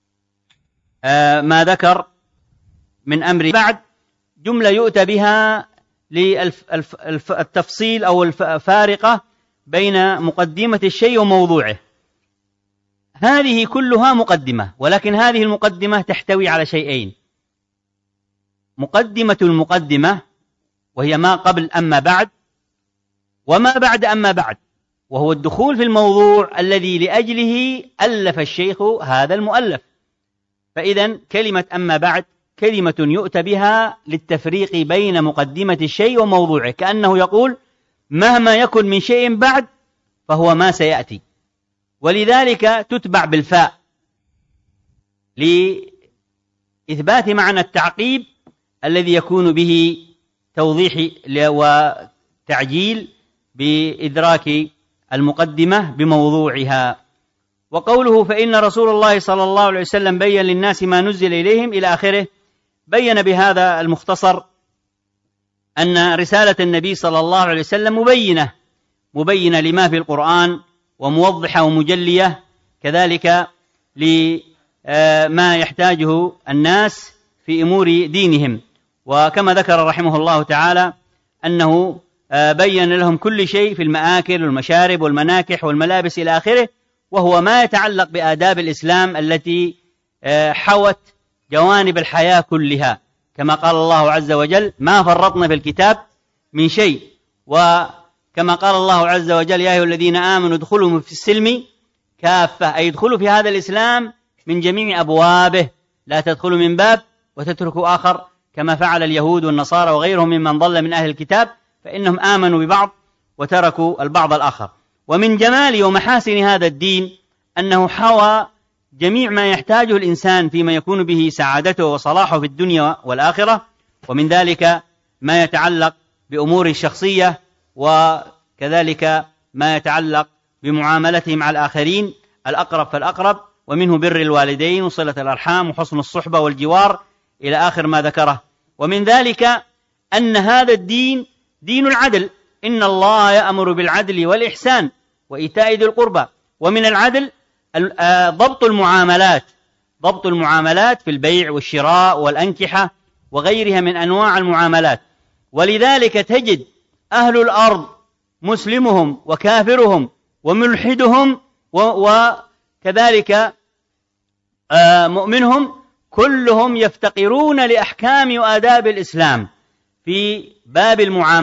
ما ذكر من أمر بعد جملة يؤتى بها للتفصيل أو الفارقة بين مقدمة الشيء وموضوعه. هذه كلها مقدمة، ولكن هذه المقدمة تحتوي على شيئين: مقدمة المقدمة وهي ما قبل أما بعد، وما بعد أما بعد وهو الدخول في الموضوع الذي لأجله ألف الشيخ هذا المؤلف. فإذن كلمة أما بعد كلمة يؤتى بها للتفريق بين مقدمة الشيء وموضوعه، كأنه يقول مهما يكن من شيء بعد فهو ما سيأتي، ولذلك تتبع بالفاء لإثبات معنى التعقيب الذي يكون به توضيح وتعجيل بإدراك المقدمة بموضوعها. وقوله فإن رسول الله صلى الله عليه وسلم بين للناس ما نزل إليهم إلى آخره، بين بهذا المختصر أن رسالة النبي صلى الله عليه وسلم مبينة لما في القرآن، وموضحة ومجلية كذلك لما يحتاجه الناس في أمور دينهم. وكما ذكر رحمه الله تعالى أنه بين لهم كل شيء في المآكل والمشارب والمناكح والملابس إلى آخره، وهو ما يتعلق بآداب الإسلام التي حوت جوانب الحياة كلها، كما قال الله عز وجل ما فرطنا في الكتاب من شيء. وكما قال الله عز وجل يا أيها الذين آمنوا ادخلوا في السلم كافة، أي ادخلوا في هذا الإسلام من جميع أبوابه، لا تدخلوا من باب وتتركوا آخر، كما فعل اليهود والنصارى وغيرهم ممن ضل من أهل الكتاب، فإنهم آمنوا ببعض وتركوا البعض الآخر. ومن جمال ومحاسن هذا الدين أنه حوى جميع ما يحتاجه الإنسان فيما يكون به سعادته وصلاحه في الدنيا والآخرة، ومن ذلك ما يتعلق بأمور الشخصية، وكذلك ما يتعلق بمعاملته مع الآخرين، الأقرب فالأقرب، ومنه بر الوالدين وصلة الأرحام وحسن الصحبة والجوار إلى آخر ما ذكره. ومن ذلك أن هذا الدين دين العدل، إن الله يأمر بالعدل والإحسان وإيتاء ذي القربى. ومن العدل ضبط المعاملات في البيع والشراء والأنكحة وغيرها من أنواع المعاملات. ولذلك تجد أهل الأرض مسلمهم وكافرهم وملحدهم وكذلك مؤمنهم كلهم يفتقرون لأحكام وآداب الإسلام في باب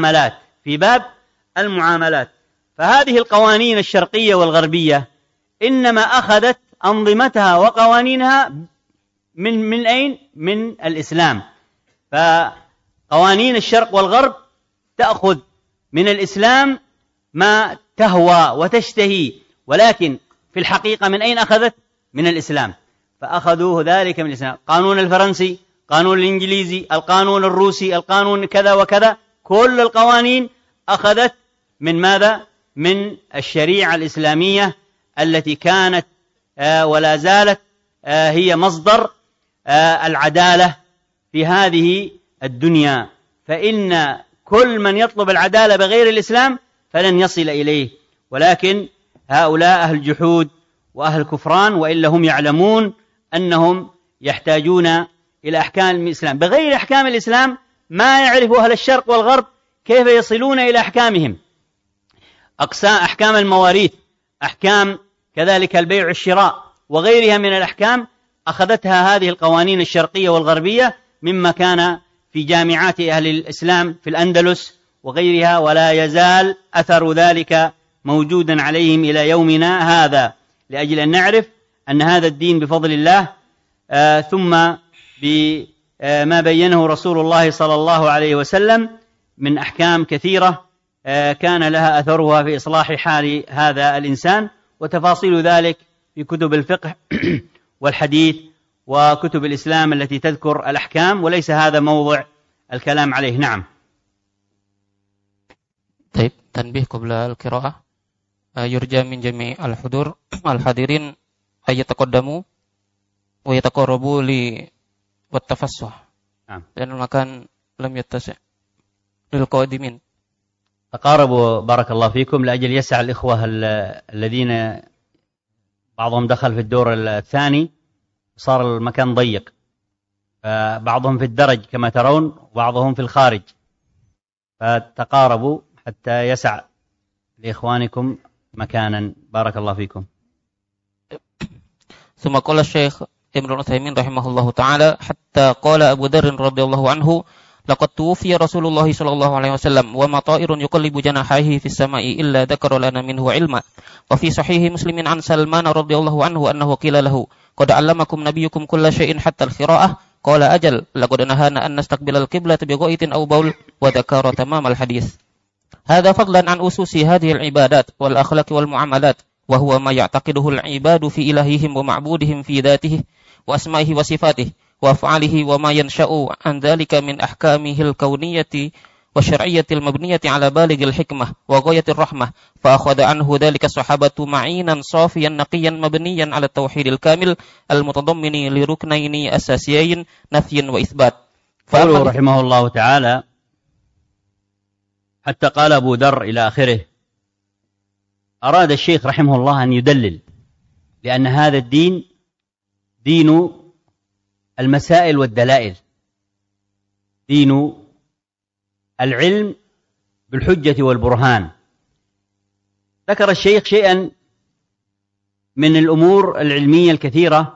المعاملات. فهذه القوانين الشرقية والغربية إنما أخذت أنظمتها وقوانينها من أين؟ من الإسلام. فقوانين الشرق والغرب تأخذ من الإسلام ما تهوى وتشتهي، ولكن في الحقيقة من أين أخذت؟ من الإسلام. فأخذوه ذلك من الإسلام. قانون الفرنسي، قانون الإنجليزي، القانون الروسي، القانون كذا وكذا، كل القوانين أخذت من ماذا؟ من الشريعة الإسلامية التي كانت ولا زالت هي مصدر العدالة في هذه الدنيا. فإن كل من يطلب العدالة بغير الإسلام فلن يصل إليه، ولكن هؤلاء أهل الجحود وأهل الكفران، وإلا هم يعلمون أنهم يحتاجون إلى أحكام الإسلام. بغير أحكام الإسلام ما يعرف أهل الشرق والغرب كيف يصلون إلى أحكامهم، أحكام المواريث، أحكام كذلك البيع والشراء وغيرها من الأحكام أخذتها هذه القوانين الشرقية والغربية مما كان في جامعات أهل الإسلام في الأندلس وغيرها، ولا يزال أثر ذلك موجودا عليهم إلى يومنا هذا، لأجل أن نعرف أن هذا الدين بفضل الله ثم بما بينه رسول الله صلى الله عليه وسلم من أحكام كثيرة كان لها أثرها في إصلاح حال هذا الإنسان، وتفاصيل ذلك في كتب الفقه والحديث وكتب الإسلام التي تذكر الأحكام، وليس هذا موضع الكلام عليه. نعم. طيب، تنبيه قبل القراءة. يرجى من جميع الحضور الحاضرين أن يتقدموا ويتقربوا والتفسح، لأن المكان لم يتسع للقادمين. تقاربوا بارك الله فيكم لأجل يسع الإخوة الذين بعضهم دخل في الدور الثاني صار المكان ضيق، بعضهم في الدرج كما ترون وبعضهم في الخارج، فتقاربوا حتى يسع لإخوانكم مكانا. بارك الله فيكم. ثم قال الشيخ ابن عثيمين رحمه الله تعالى: حتى قال أبو ذر رضي الله عنه: لقد توفي رسول الله صلى الله عليه وسلم وما طائر يقلب جناحيه في السماء إلا ذكر لنا منه علما. وفي صحيح مسلم عن سلمان رضي الله عنه أنه قيل له: قد علمكم نبيكم كل شيء حتى القراءة؟ قال: أجل، لقد نهانا أن نستقبل القبلة بغائط أو بول، وذكر تمام الحديث. هذا فضلا عن أسس هذه العبادات والأخلاق والمعاملات، وهو ما يعتقده العباد في إلههم ومعبودهم في ذاته وأسمائه وصفاته وأفعاله، وما ينشأ عن ذلك من أحكامه الكونية والشرعية المبنية على بالغ الحكمة وغاية الرحمة. فأخذ عنه ذلك الصحابة معينا صافيا نقيا مبنيا على التوحيد الكامل المتضمن لركنين أساسيين: نفي وإثبات. قوله رحمه الله تعالى: حتى قال أبو ذر إلى آخره، أراد الشيخ رحمه الله أن يدلل، لأن هذا الدين دين المسائل والدلائل، دين العلم بالحجة والبرهان. ذكر الشيخ شيئا من الأمور العلمية الكثيرة،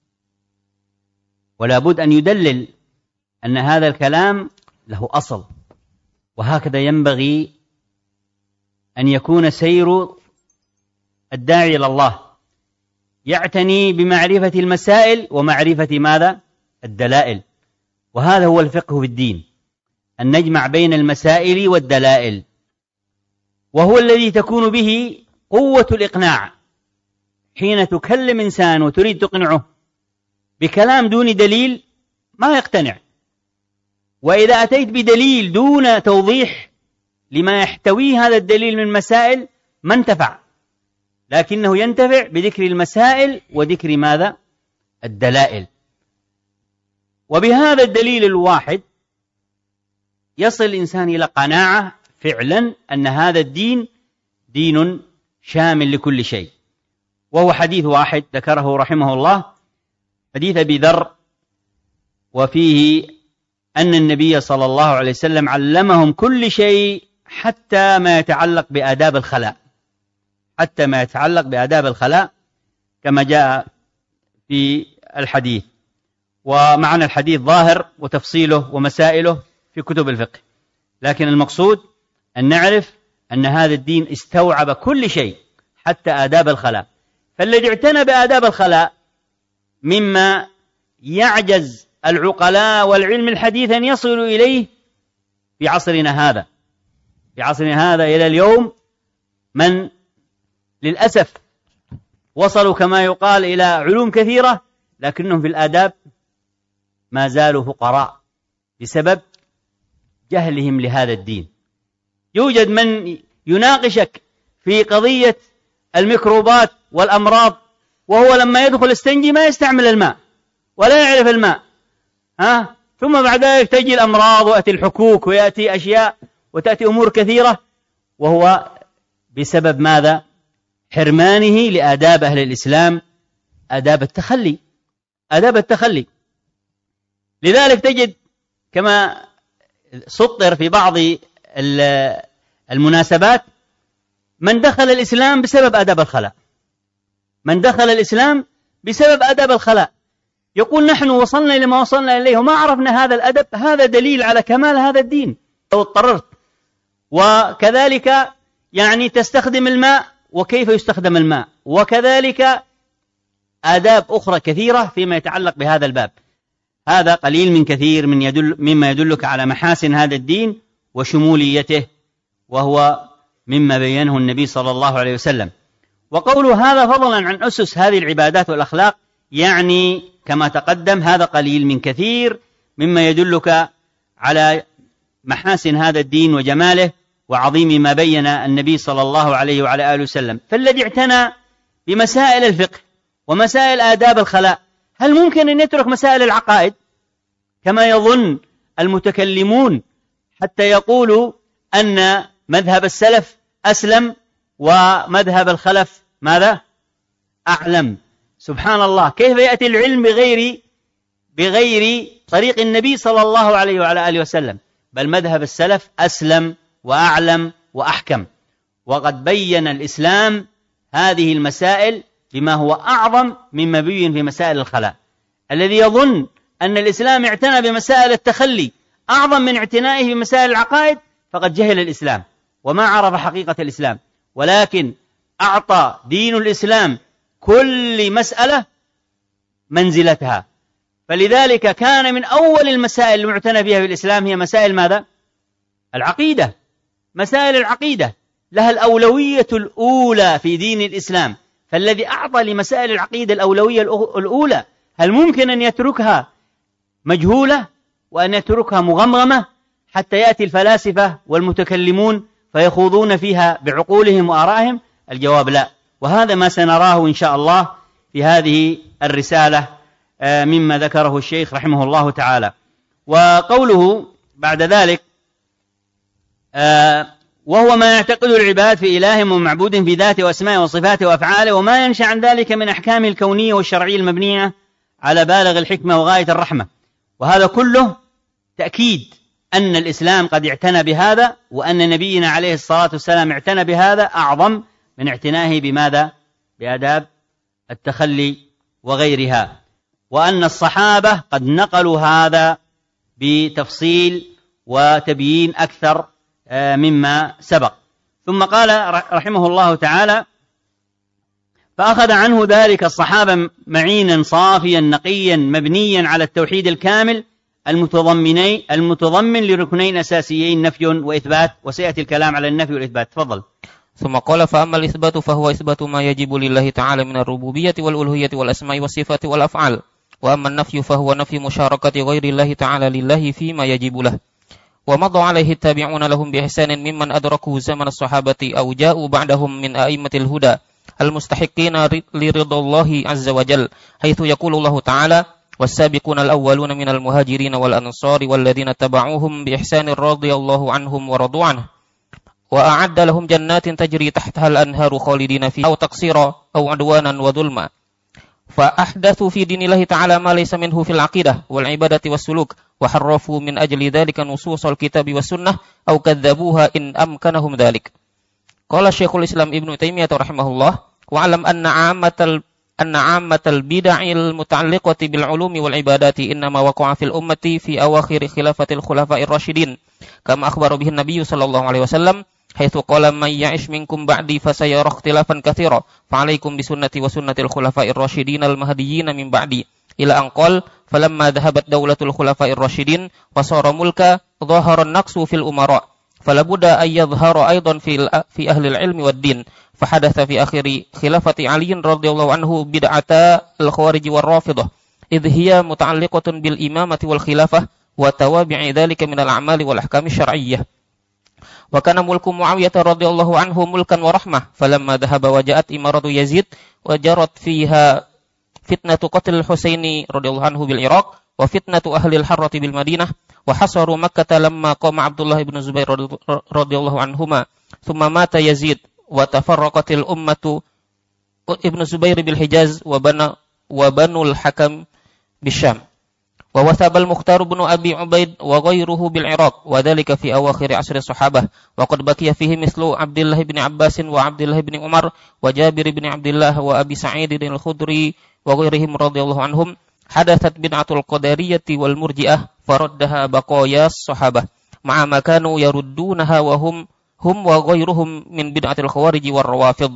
ولا بد أن يدلل أن هذا الكلام له أصل، وهكذا ينبغي أن يكون سير الداعي إلى الله، يعتني بمعرفة المسائل ومعرفة ماذا؟ الدلائل. وهذا هو الفقه في الدين، أن نجمع بين المسائل والدلائل. وهو الذي تكون به قوة الإقناع. حين تكلم إنسان وتريد تقنعه بكلام دون دليل ما يقتنع، وإذا أتيت بدليل دون توضيح لما يحتويه هذا الدليل من مسائل ما انتفع، لكنه ينتفع بذكر المسائل وذكر ماذا؟ الدلائل. وبهذا الدليل الواحد يصل الإنسان إلى قناعة فعلا أن هذا الدين دين شامل لكل شيء. وهو حديث واحد ذكره رحمه الله، حديث أبي ذر، وفيه أن النبي صلى الله عليه وسلم علمهم كل شيء حتى ما يتعلق بآداب الخلاء، حتى ما يتعلق بآداب الخلاء كما جاء في الحديث. ومعنى الحديث ظاهر وتفصيله ومسائله في كتب الفقه، لكن المقصود أن نعرف أن هذا الدين استوعب كل شيء حتى آداب الخلاء. فالذي اعتنى بآداب الخلاء مما يعجز العقلاء والعلم الحديث أن يصلوا إليه في عصرنا هذا، في عصرنا هذا إلى اليوم، من للأسف وصلوا كما يقال إلى علوم كثيرة، لكنهم في الآداب ما زالوا فقراء بسبب جهلهم لهذا الدين. يوجد من يناقشك في قضية الميكروبات والأمراض، وهو لما يدخل استنجي ما يستعمل الماء ولا يعرف الماء، ثم بعد ذلك تجي الأمراض ويأتي الحكوك ويأتي أشياء وتأتي أمور كثيرة، وهو بسبب ماذا؟ حرمانه لآداب أهل الإسلام، آداب التخلي، آداب التخلي. لذلك تجد كما سطر في بعض المناسبات من دخل الإسلام بسبب آداب الخلاء، من دخل الإسلام بسبب آداب الخلاء، يقول نحن وصلنا لما وصلنا إليه وما عرفنا هذا الأدب، هذا دليل على كمال هذا الدين لو اضطررت. وكذلك يعني تستخدم الماء وكيف يستخدم الماء، وكذلك آداب أخرى كثيرة فيما يتعلق بهذا الباب. هذا قليل من كثير مما يدلك على محاسن هذا الدين وشموليته، وهو مما بينه النبي صلى الله عليه وسلم. وقوله هذا فضلا عن أسس هذه العبادات والأخلاق، يعني كما تقدم هذا قليل من كثير مما يدلك على محاسن هذا الدين وجماله وعظيم ما بين النبي صلى الله عليه وعلى آله وسلم. فالذي اعتنى بمسائل الفقه ومسائل آداب الخلاء، هل ممكن أن يترك مسائل العقائد كما يظن المتكلمون حتى يقولوا أن مذهب السلف أسلم ومذهب الخلف ماذا؟ أعلم. سبحان الله، كيف يأتي العلم بغير طريق النبي صلى الله عليه وعلى آله وسلم؟ بل مذهب السلف أسلم وأعلم وأحكم، وقد بين الإسلام هذه المسائل بما هو أعظم مما بين في مسائل الخلاء. الذي يظن أن الإسلام اعتنى بمسائل التخلي أعظم من اعتنائه بمسائل العقائد فقد جهل الإسلام وما عرف حقيقة الإسلام، ولكن أعطى دين الإسلام كل مسألة منزلتها. فلذلك كان من أول المسائل المعتنى بها في الإسلام هي مسائل ماذا؟ العقيدة. مسائل العقيدة لها الأولوية الأولى في دين الإسلام، فالذي أعطى لمسائل العقيدة الأولوية الأولى هل ممكن أن يتركها مجهولة وأن يتركها مغمغمة حتى يأتي الفلاسفة والمتكلمون فيخوضون فيها بعقولهم وآرائهم؟ الجواب لا. وهذا ما سنراه إن شاء الله في هذه الرسالة مما ذكره الشيخ رحمه الله تعالى. وقوله بعد ذلك وهو ما يعتقد العباد في إله ومعبود في ذاته وأسمائه وصفاته وأفعاله وما ينشأ عن ذلك من أحكام الكونية والشرعية المبنية على بالغ الحكمة وغاية الرحمة. وهذا كله تأكيد أن الإسلام قد اعتنى بهذا، وأن نبينا عليه الصلاة والسلام اعتنى بهذا أعظم من اعتنائه بماذا؟ بآداب التخلي وغيرها. وأن الصحابة قد نقلوا هذا بتفصيل وتبيين أكثر مما سبق. ثم قال رحمه الله تعالى فأخذ عنه ذلك الصحابة معينا صافيا نقيا مبنيا على التوحيد الكامل المتضمن لركنين أساسيين نفي وإثبات، وسيأتي الكلام على النفي والإثبات. تفضل. ثم قال فأما الإثبات فهو إثبات ما يجب لله تعالى من الربوبية والألوهية والأسماء والصفات والأفعال، وأما النفي فهو نفي مشاركة غير الله تعالى لله فيما يجب له. ومضى عليه التابعون لهم بإحسان ممن أدركوا زمن الصحابة أو جاءوا بعدهم من أئمة الهدى المستحقين لرضا الله عز وجل، حيث يقول الله تعالى: والسابقون الأولون من المهاجرين والأنصار والذين تبعوهم بإحسان رضي الله عنهم ورضوا عنه وأعد لهم جنات تجري تحتها الأنهار خالدين فيها أو تقصيرا أو عدوانا وظلما. فأحدثوا في دين الله تعالى ما ليس منه في العقيدة والعبادة والسلوك، وحرفوا من أجل ذلك نصوص الكتاب والسنة أو كذبوها إن أمكنهم ذلك. قال شيخ الإسلام ابن تيمية رحمه الله: واعلم أن عامة البدع المتعلقة بالعلوم والعبادات إنما وقع في الأمة في أواخر خلافة الخلفاء الراشدين، كما أخبر به النبي صلى الله عليه وسلم، حيث قال: من يعش منكم بعدي فسيرى اختلافا كثيرا فعليكم بسنتي وسنة الخلفاء الراشدين المهديين من بعدي، إلى أن قال: فلما ذهبت دولة الخلفاء الراشدين وصار ملكا ظهر النقص في الأمراء، فلابد أن يظهر أيضا في أهل العلم والدين. فحدث في آخر خلافة علي رضي الله عنه بدعة الخوارج والرافضة، إذ هي متعلقة بالإمامة والخلافة وتوابع ذلك من الأعمال والأحكام الشرعية. وكان ملك معاوية رضي الله عنه ملكا ورحمة، فلما ذهب وجاءت إمارة يزيد وجرت فيها فتنة قتل الحسين رضي الله عنه بالعراق وفتنة أهل الحرة بالمدينة، وحصروا مكة لما قام عبد الله بن الزبير رضي الله عنهما، ثم مات يزيد وتفرقت الأمة، ابن الزبير بالحجاز وبنو الحكم بالشام، ووثب المختار بن أبي عبيد وغيره بالعراق، وذلك في أواخر عصر الصحابة، وقد بقي فيه مثل عبد الله بن عباس وعبد الله بن عمر وجابر بن عبد الله وأبي سعيد الخدري وغيرهم رضي الله عنهم. حدثت بدعة القدرية والمرجئة فردها بقايا الصحابة مع ما كانوا يردونها وهم وغيرهم من بدعة الخوارج والروافض.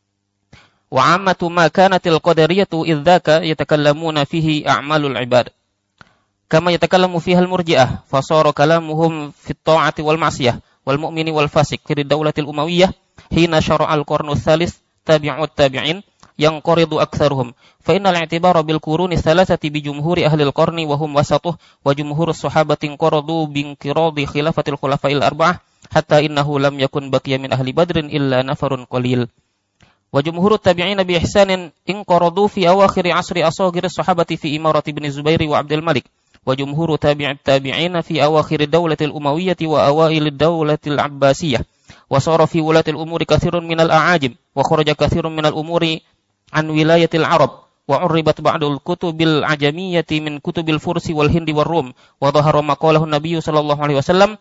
وعامة ما كانت القدرية إذ ذاك يتكلمون فيه أعمال العباد كما يتكلم فيها المرجئة، فصار كلامهم في الطاعة والمعصية والمؤمن والفاسق في الدولة الأموية حين شرع القرن الثالث تابع التابعين ينقرض أكثرهم، فإن الاعتبار بالقرون الثلاثة بجمهور أهل القرن وهم وسطه، وجمهور الصحابة انقرضوا بانقراض خلافة الخلفاء الأربعة، حتى إنه لم يكن بقي من أهل بدر إلا نفر قليل. وجمهور التابعين بإحسان انقرضوا في أواخر عصر أصاغر الصحابة في إمارة ابن الزبير وعبد الملك، وجمهور تابع التابعين في أواخر الدولة الأموية وأوائل الدولة العباسية، وصار في ولاة الأمور كثير من الأعاجم، وخرج كثير من الأمور عن ولاية العرب، وعربت بعض الكتب العجمية من كتب الفرس والهند والروم، وظهر ما قاله النبي صلى الله عليه وسلم: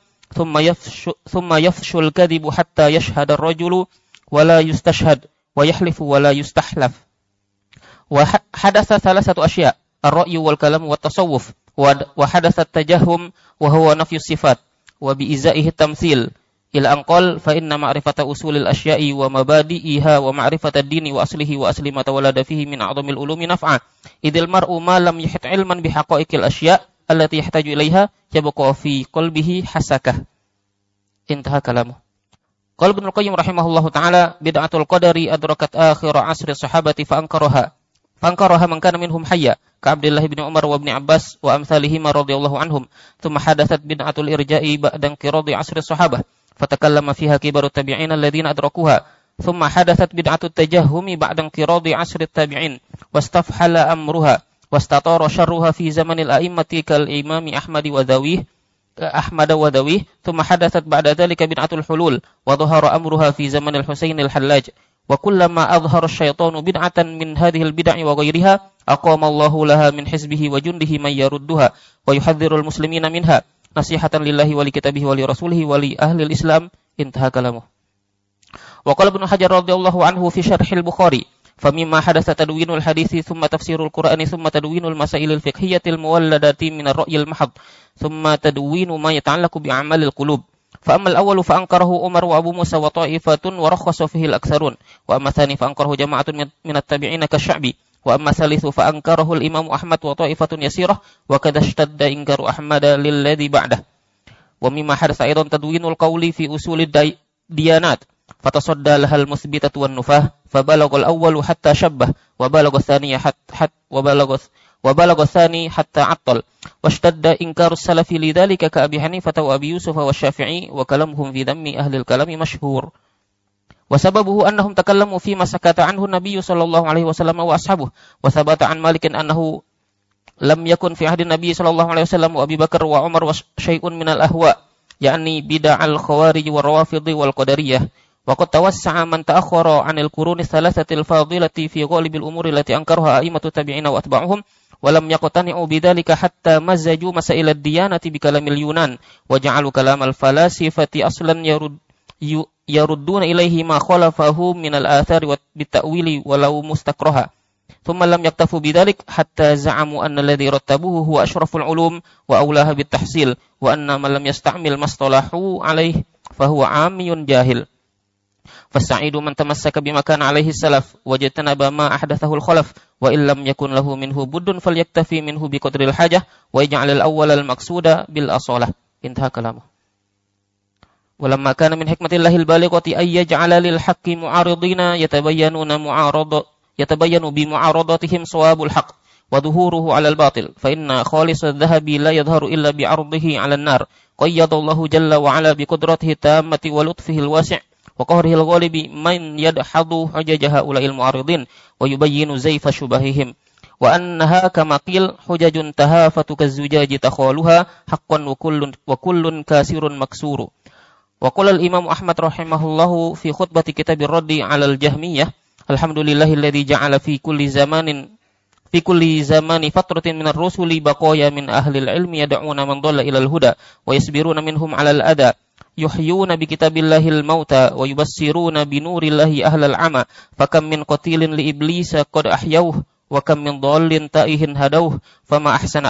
ثم يفشو الكذب حتى يشهد الرجل ولا يستشهد ويحلف ولا يستحلف. وحدث ثلاثة أشياء: الرأي والكلام والتصوف، وحدث التجهم وهو نفي الصفات وبإزائه التمثيل، إلى أن قال: فإن معرفة أصول الأشياء ومبادئها ومعرفة الدين وأصله وأصل ما تولد فيه من أعظم العلوم نفعا، إذ المرء ما لم يحط علما بحقائق الأشياء التي يحتاج إليها يبقى في قلبه حسكة. انتهى كلامه. قال ابن القيم رحمه الله تعالى: بدعة القدر أدركت آخر عصر الصحابة فأنكرها من كان منهم حيا كعبد الله بن عمر وابن عباس وأمثالهما رضي الله عنهم. ثم حدثت بدعة الإرجاء بعد انقراض عصر الصحابة فتكلم فيها كبار التابعين الذين أدركوها. ثم حدثت بدعة التجهم بعد انقراض عصر التابعين واستفحل أمرها واستطار شرها في زمن الأئمة كالإمام أحمد وذويه. ثم حدثت بعد ذلك بدعة الحلول وظهر أمرها في زمن الحسين الحلاج. وكلما أظهر الشيطان بدعة من هذه البدع وغيرها أقام الله لها من حزبه وجنده من يردها ويحذر المسلمين منها نصيحة لله ولكتابه ولرسوله ولأهل الإسلام. انتهى كلامه. وقال ابن حجر رضي الله عنه في شرح البخاري: فمما حدث تدوين الحديث ثم تفسير القرآن ثم تدوين المسائل الفقهية المولدة من الرأي المحض ثم تدوين ما يتعلق بأعمال القلوب. فأما الأول فأنكره عمر وأبو موسى وطائفة ورخص فيه الأكثرون، وأما الثاني فأنكره جماعة من التابعين كالشعبي Wa amma thalithu fa ankarahu al-Imam Ahmad wa ta'ifatun yasirah wa kadha ishtadda inkaru Ahmad lilladhi ba'dah. Wa mimma hadatha aidan tadwinul qawli fi usulid diyanat fatasadda lahal musbitatu wan nufah fabalaghal awwalu hatta shabbah wa balagha thaniya wa balagha thani hatta attal washtadda inkarus salafi lidzalika ka Abi Hanifah wa Abi Yusuf wa Syafi'i wa kalamuhum fi dhammi ahli al-kalami masyhur. وسببه أنهم تكلموا فيما سكت عنه النبي صلى الله عليه وسلم وأصحابه وثبت عن مالك أنه لم يكن في عهد النبي صلى الله عليه وسلم وأبي بكر وعمر شيء من الأهواء يعني بدع الخوارج والروافض والقدرية وقد توسع من تأخر عن القرون الثلاثة الفاضلة في غالب الأمور التي أنكرها أئمة التابعين وأتباعهم ولم يقتنعوا بذلك حتى مزجوا مسائل الديانة بكلام اليونان وجعلوا كلام الفلاسفة أصلا يردون إليه ما خلفه من الآثار بالتأويل ولو مستكرها ثم لم يكتفوا بذلك حتى زعموا أن الذي رتبوه هو أشرف العلوم وأولاها بالتحصيل وأن من لم يستعمل ما اصطلحوا عليه فهو عامي جاهل فالسعيد من تمسك بما كان عليه السلف واجتنب ما أحدثه الخلف وإن لم يكن له منه بد فليكتفي منه بقدر الحاجة ويجعل الأول المقصود بالأصالة. انتهى كلامه. ولما كان من حكمة الله البالغة أن يجعل للحق معارضين يتبين بمعارضتهم صواب الحق وظهوره على الباطل فإن خالص الذهب لا يظهر إلا بعرضه على النار قيض الله جل وعلا بقدرته التامة ولطفه الواسع وقهره الغالب من يدحض حجج هؤلاء المعارضين ويبين زيف شبههم وأنها كما قيل حجج تهافت كالزجاج تخالها حقا وكل كاسر مكسور. وقال الإمام أحمد رحمه الله في خطبة كتاب الرد على الجهمية الحمد لله الذي جعل في كل زمان فترة من الرسل بقايا من أهل العلم يدعون من ضل إلى الهدى ويصبرون منهم على الأذى يحيون بكتاب الله الموتى ويبصرون بنور الله أهل العمى فكم من قتيل لإبليس قد أحيوه وكم من ضال تائه هدوه فما أحسن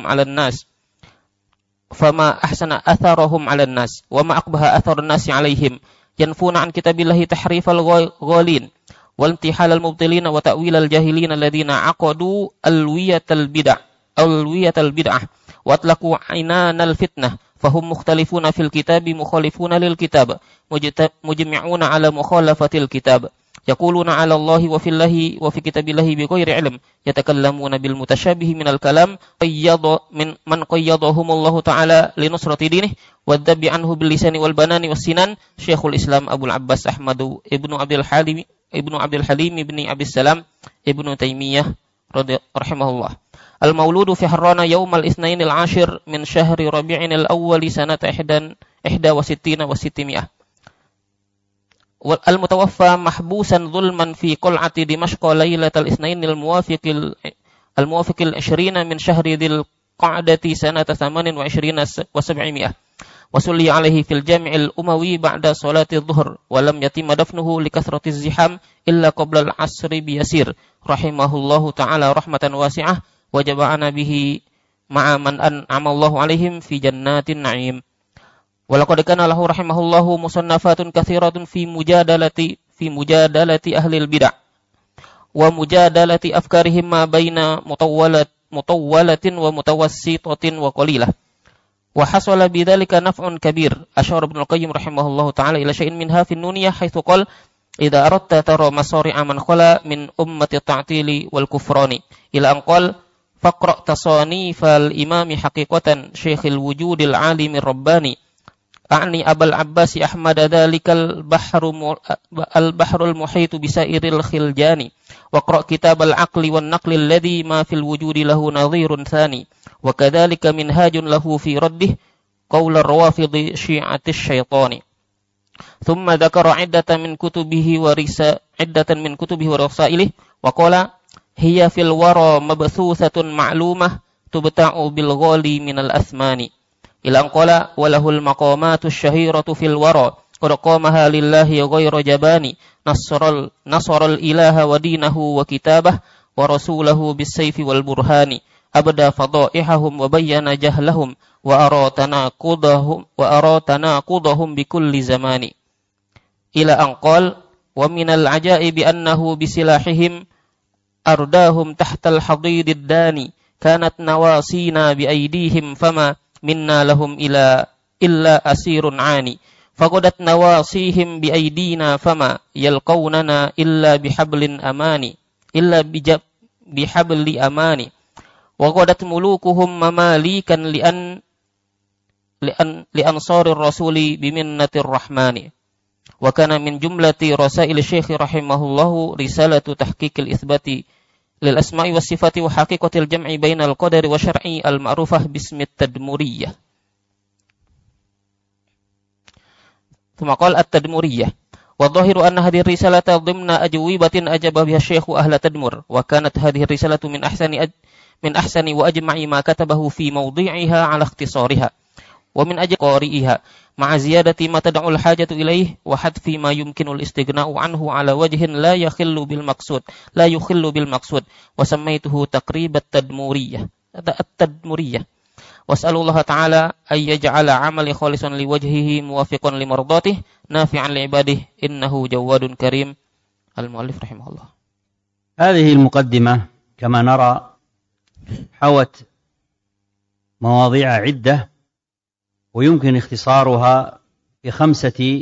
أثرهم على الناس وما أقبح أثر الناس عليهم ينفون عن كتاب الله تحريف الغالين وانتحال المبطلين وتأويل الجاهلين الذين عقدوا ألوية البدعة وأطلقوا عنان الفتنة فهم مختلفون في الكتاب مخالفون للكتاب مجمعون على مخالفة الكتاب يقولون على الله وفي الله وفي كتاب الله بغير علم يتكلمون بالمتشابه من الكلام من قيضهم الله تعالى لنصرة دينه والذب عنه باللسان والبنان والسنان شيخ الإسلام أبو العباس أحمد ابن عبد الحليم ابن عبد السلام ابن تيمية رحمه الله. المولود في حران يوم الاثنين العاشر من شهر ربيع الأول سنة 61 و600 المتوفى محبوسا ظلما في قلعة دمشق ليلة الاثنين الموافق 20 من شهر ذي القعدة سنة 28 و700 وصلي عليه في الجامع الأموي بعد صلاة الظهر ولم يتم دفنه لكثرة الزحام إلا قبل العصر بيسير رحمه الله تعالى رحمة واسعة وجمعنا به مع من أنعم الله عليهم في جنات النعيم. ولقد كان له رحمه الله مصنفات كثيرة في مجادلة أهل البدع ومجادلة أفكارهم ما بين مطولة ومتوسطة وقليلة وحصل بذلك نفع كبير. أشار ابن القيم رحمه الله تعالى إلى شيء منها في النونية حيث قال إذا أردت ترى مصارع من خلا من أمة التعطيل والكفران إلى أن قال فاقرأ تصانيف الإمام حقيقة شيخ الوجود العالم الرباني أعني أبا العباس أحمد ذلك البحر المحيط بسائر الخلجان واقرأ كتاب العقل والنقل الذي ما في الوجود له نظير ثاني وكذلك منهاج له في رده قول الروافض شيعة الشيطان. ثم ذكر عدة من كتبه ورسائله وقال هي في الورى مبثوثة معلومة تبتاع بالغالي من الأثمان إلى أن قال وله المقامات الشهيرة في الورى قد قامها لله غير جبان نصر الإله ودينه وكتابه ورسوله بالسيف والبرهان أبدى فضائحهم وبين جهلهم وأرى تناقضهم بكل زمان إلى أن قال ومن العجائب أنه بسلاحهم أرداهم تحت الحضيض الداني كانت نواصينا بأيديهم فما منا لهم إلا أسير عاني فقدت نواصيهم بأيدينا فما يلقوننا إلا بحبل أماني بحبل أماني وقدت ملوكهم مماليكا لأنصار الرسول بمنة الرحمن. وكان من جملة رسائل الشيخ رحمه الله رسالة تحقيق الإثبات للأسماء والصفات وحقيقة الجمع بين القدر والشرع المعروفة باسم التدمرية. ثم قال التدمرية. والظاهر أن هذه الرسالة ضمن أجوبة أجاب بها الشيخ أهل تدمر، وكانت هذه الرسالة من أحسن وأجمع ما كتبه في موضعها على اختصارها ومن أجل قارئها مع زيادة ما تدعو الحاجة إليه وحذف ما يمكن الاستغناء عنه على وجه لا يخل بالمقصود وسميته تقريب التدمرية. واسأل الله تعالى أن يجعل عملي خالصا لوجهه موافقا لمرضاته نافعا لعباده إنه جواد كريم. المؤلف رحمه الله. هذه المقدمة كما نرى حوت مواضيع عدة ويمكن اختصارها ب5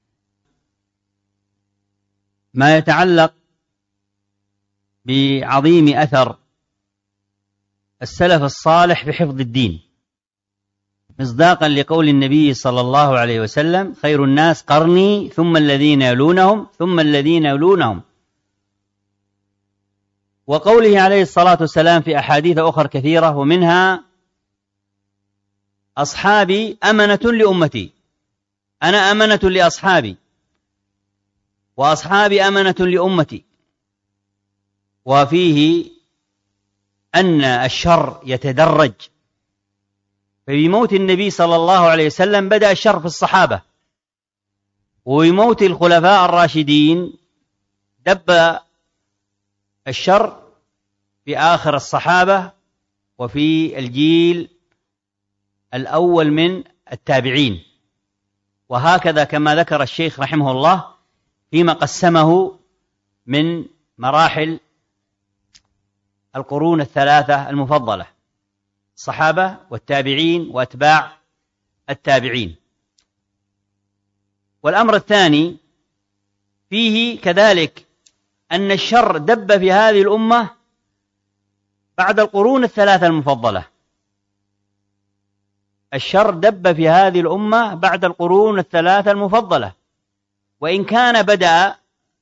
ما يتعلق بعظيم أثر السلف الصالح في حفظ الدين، مصداقا لقول النبي صلى الله عليه وسلم: خير الناس قرني ثم الذين يلونهم ثم الذين يلونهم، وقوله عليه الصلاة والسلام في أحاديث أخرى كثيرة ومنها: أصحابي أمنة لأمتي، أنا أمنة لأصحابي وأصحابي أمنة لأمتي. وفيه أن الشر يتدرج، فبموت النبي صلى الله عليه وسلم بدأ الشر في الصحابة، وبموت الخلفاء الراشدين دب الشر في آخر الصحابة وفي الجيل الأول من التابعين، وهكذا كما ذكر الشيخ رحمه الله فيما قسمه من مراحل القرون الثلاثة المفضلة: الصحابة والتابعين وأتباع التابعين. والأمر الثاني فيه كذلك أن الشر دب في هذه الأمة بعد القرون الثلاثة المفضلة. الشر دب في هذه الأمة بعد القرون الثلاثة المفضلة، وإن كان بدأ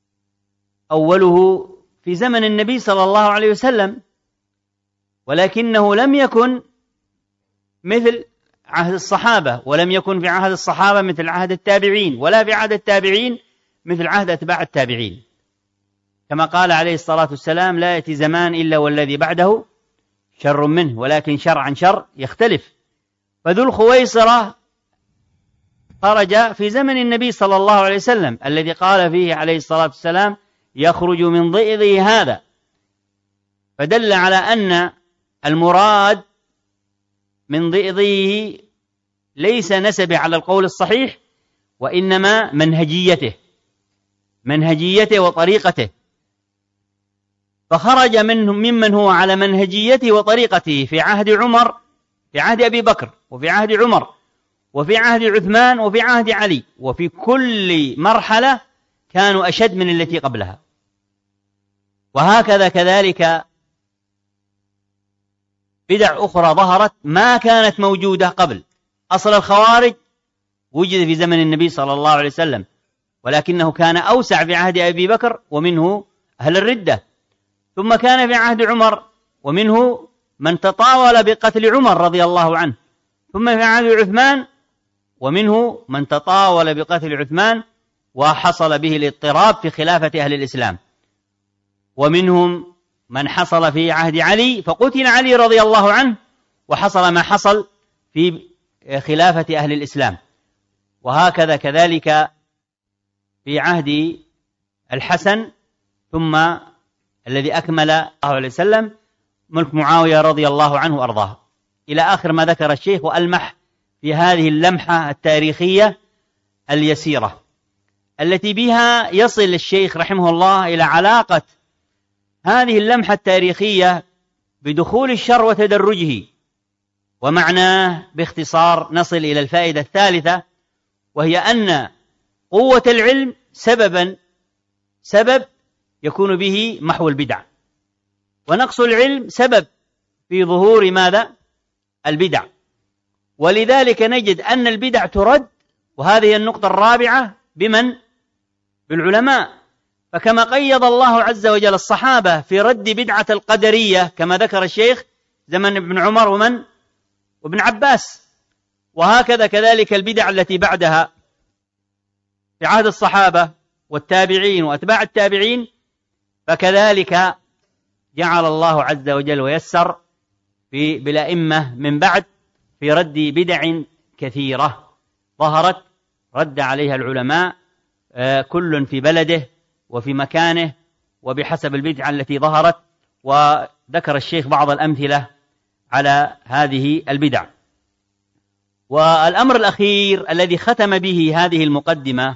أوله في زمن النبي صلى الله عليه وسلم، ولكنه لم يكن مثل عهد الصحابة، ولم يكن في عهد الصحابة مثل عهد التابعين، ولا في عهد التابعين مثل عهد أتباع التابعين، كما قال عليه الصلاة والسلام: لا يأتي زمان إلا والذي بعده شر منه، ولكن شر عن شر يختلف. فذو الخويصرة خرج في زمن النبي صلى الله عليه وسلم الذي قال فيه عليه الصلاة والسلام: يخرج من ضئضه هذا، فدل على أن المراد من ضئضه ليس نسبه على القول الصحيح، وإنما منهجيته وطريقته، فخرج ممن هو على منهجيته وطريقته في عهد عمر، في عهد أبي بكر، وفي عهد عمر، وفي عهد عثمان، وفي عهد علي، وفي كل مرحلة كانوا أشد من التي قبلها. وهكذا كذلك بدع أخرى ظهرت ما كانت موجودة قبل. أصل الخوارج وجد في زمن النبي صلى الله عليه وسلم، ولكنه كان أوسع في عهد أبي بكر ومنه أهل الردة، ثم كان في عهد عمر ومنه من تطاول بقتل عمر رضي الله عنه، ثم في عهد عثمان ومنه من تطاول بقتل عثمان وحصل به الاضطراب في خلافة أهل الإسلام، ومنهم من حصل في عهد علي فقتل علي رضي الله عنه وحصل ما حصل في خلافة أهل الإسلام. وهكذا كذلك في عهد الحسن، ثم الذي أكمل الله عليه وسلم ملك معاوية رضي الله عنه وأرضاه، إلى آخر ما ذكر الشيخ، وألمح في هذه اللمحة التاريخية اليسيرة التي بها يصل الشيخ رحمه الله إلى علاقة هذه اللمحة التاريخية بدخول الشر وتدرجه، ومعناه باختصار نصل إلى الفائدة الثالثة، وهي أن قوة العلم سبب يكون به محو البدع، ونقص العلم سبب في ظهور ماذا؟ البدع. ولذلك نجد أن البدع ترد، وهذه النقطة الرابعة، بمن؟ بالعلماء. فكما قيض الله عز وجل الصحابة في رد بدعة القدرية كما ذكر الشيخ زمن ابن عمر وابن عباس، وهكذا كذلك البدع التي بعدها في عهد الصحابة والتابعين وأتباع التابعين، فكذلك جعل الله عز وجل ويسر بالأئمة من بعد في رد بدع كثيرة ظهرت، رد عليها العلماء كل في بلده وفي مكانه وبحسب البدعة التي ظهرت، وذكر الشيخ بعض الأمثلة على هذه البدع. والأمر الأخير الذي ختم به هذه المقدمة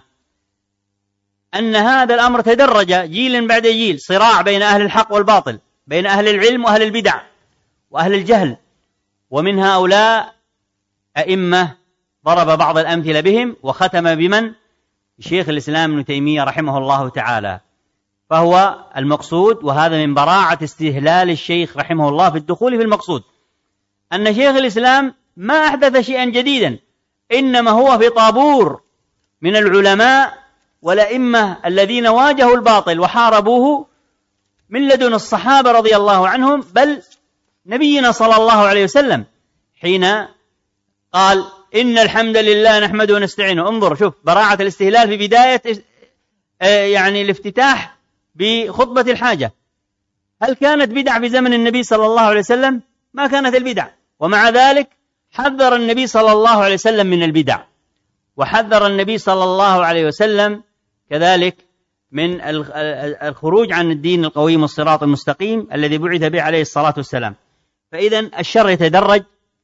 أن هذا الأمر تدرج جيل بعد جيل، صراع بين أهل الحق والباطل، بين أهل العلم وأهل البدع وأهل الجهل، ومن هؤلاء أئمة ضرب بعض الأمثلة بهم، وختم بمن؟ شيخ الإسلام ابن تيمية رحمه الله تعالى. فهو المقصود، وهذا من براعة استهلال الشيخ رحمه الله في الدخول في المقصود، أن شيخ الإسلام ما أحدث شيئا جديدا، إنما هو في طابور من العلماء والأئمة الذين واجهوا الباطل وحاربوه من لدن الصحابة رضي الله عنهم، بل نبينا صلى الله عليه وسلم حين قال إن الحمد لله نحمده ونستعينه. انظر، شوف براعة الاستهلال في بداية يعني الافتتاح بخطبة الحاجة. هل كانت بدع في زمن النبي صلى الله عليه وسلم؟ ما كانت البدع، ومع ذلك حذر النبي صلى الله عليه وسلم من البدع، وحذر النبي صلى الله عليه وسلم كذلك من الخروج عن الدين القويم والصراط المستقيم الذي بعث به عليه الصلاة والسلام. فإذن الشر يتدرج،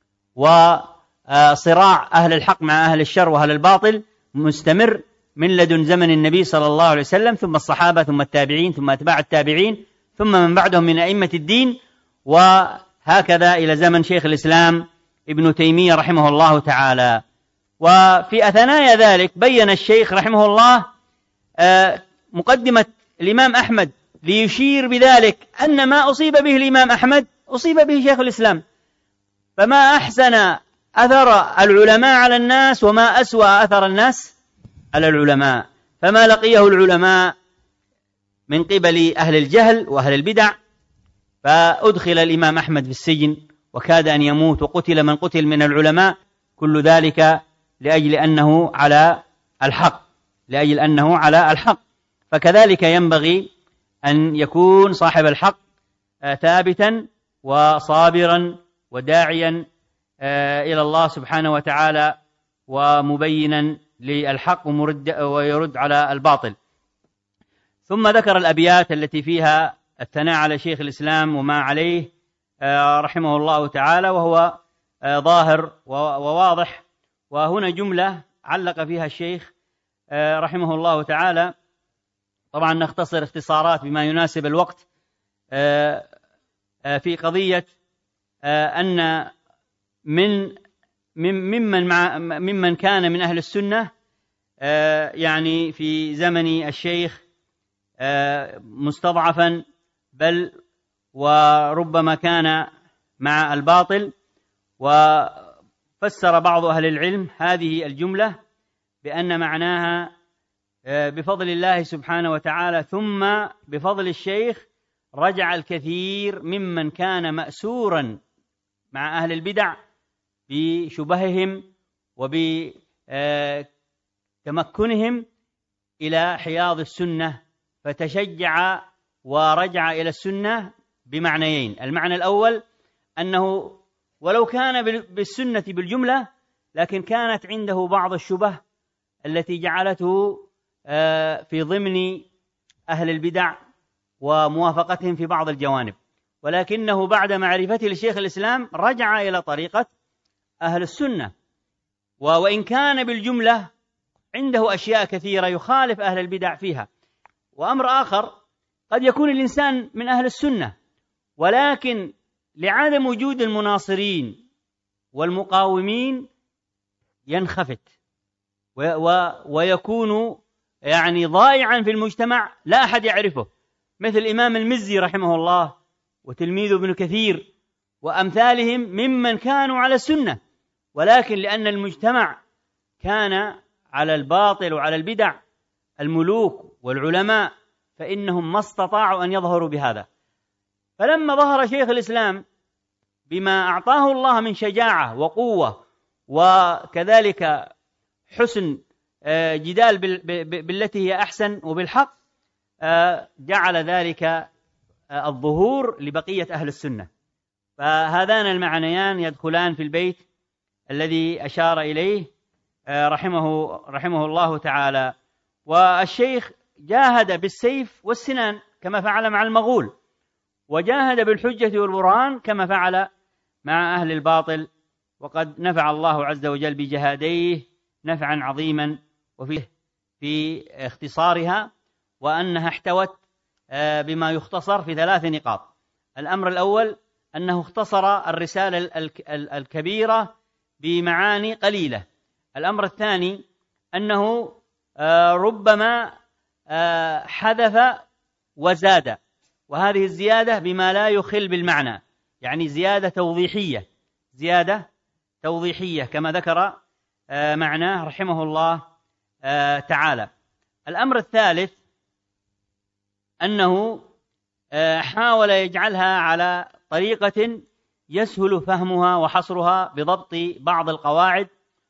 وصراع أهل الحق مع أهل الشر وأهل الباطل مستمر من لدن زمن النبي صلى الله عليه وسلم، ثم الصحابة، ثم التابعين، ثم أتباع التابعين، ثم من بعدهم من أئمة الدين، وهكذا إلى زمن شيخ الإسلام ابن تيمية رحمه الله تعالى. وفي أثناء ذلك بين الشيخ رحمه الله مقدمة الإمام أحمد ليشير بذلك أن ما أصيب به الإمام أحمد أصيب به شيخ الإسلام، فما أحسن أثر العلماء على الناس وما أسوأ أثر الناس على العلماء. فما لقيه العلماء من قبل أهل الجهل وأهل البدع، فأدخل الإمام أحمد في السجن وكاد أن يموت، وقتل من قتل من العلماء، كل ذلك لأجل أنه على الحق. فكذلك ينبغي أن يكون صاحب الحق ثابتا وصابرا وداعيا إلى الله سبحانه وتعالى ومبينا للحق ويرد على الباطل. ثم ذكر الأبيات التي فيها الثناء على شيخ الإسلام وما عليه رحمه الله تعالى، وهو ظاهر وواضح. وهنا جملة علق فيها الشيخ رحمه الله تعالى، طبعا نختصر اختصارات بما يناسب الوقت، في قضية أن ممن كان من أهل السنة يعني في زمن الشيخ مستضعفا، بل وربما كان مع الباطل. وفسر بعض أهل العلم هذه الجملة بأن معناها بفضل الله سبحانه وتعالى ثم بفضل الشيخ رجع الكثير ممن كان مأسورا مع أهل البدع بشبههم وبتمكنهم إلى حياض السنة، فتشجع ورجع إلى السنة بمعنيين. المعنى الأول أنه ولو كان بالسنة بالجملة، لكن كانت عنده بعض الشبه التي جعلته في ضمن أهل البدع وموافقتهم في بعض الجوانب، ولكنه بعد معرفته لشيخ الإسلام رجع إلى طريقة أهل السنة، وإن كان بالجملة عنده أشياء كثيرة يخالف أهل البدع فيها. وأمر آخر، قد يكون الإنسان من أهل السنة، ولكن لعدم وجود المناصرين والمقاومين ينخفت ويكون يعني ضائعا في المجتمع، لا أحد يعرفه، مثل الإمام المزي رحمه الله وتلميذه ابن كثير وأمثالهم ممن كانوا على السنة، ولكن لأن المجتمع كان على الباطل وعلى البدع، الملوك والعلماء، فإنهم ما استطاعوا أن يظهروا بهذا. فلما ظهر شيخ الإسلام بما أعطاه الله من شجاعة وقوة وكذلك حسن جدال بالتي هي أحسن وبالحق، جعل ذلك الظهور لبقية أهل السنة. فهذان المعنيان يدخلان في البيت الذي أشار إليه رحمه الله تعالى. والشيخ جاهد بالسيف والسنان كما فعل مع المغول، وجاهد بالحجة والبرهان كما فعل مع أهل الباطل، وقد نفع الله عز وجل بجهاديه نفعا عظيما في اختصارها، وأنها احتوت بما يختصر في 3 نقاط. الأمر الأول أنه اختصر الرسالة الكبيرة بمعاني قليلة. الأمر الثاني أنه ربما حذف وزاد، وهذه الزيادة بما لا يخل بالمعنى، يعني زيادة توضيحية كما ذكر معناه رحمه الله تعالى. الأمر الثالث أنه حاول يجعلها على طريقة يسهل فهمها وحصرها بضبط بعض القواعد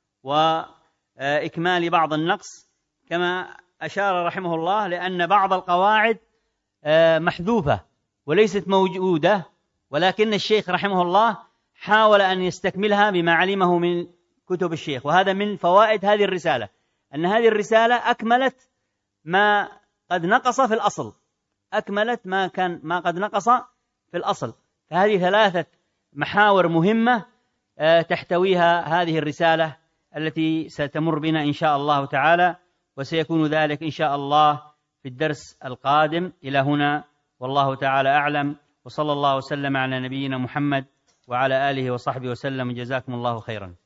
وإكمال بعض النقص، كما أشار رحمه الله لأن بعض القواعد محذوفة وليست موجودة، ولكن الشيخ رحمه الله حاول أن يستكملها بما علمه من كتب الشيخ. وهذا من فوائد هذه الرسالة، أن هذه الرسالة أكملت ما قد نقص في الأصل، ما قد نقص في الأصل. فهذه 3 محاور مهمة تحتويها هذه الرسالة التي ستمر بنا إن شاء الله تعالى، وسيكون ذلك إن شاء الله في الدرس القادم. إلى هنا والله تعالى أعلم، وصلى الله وسلم على نبينا محمد وعلى آله وصحبه وسلم. جزاكم الله خيرا.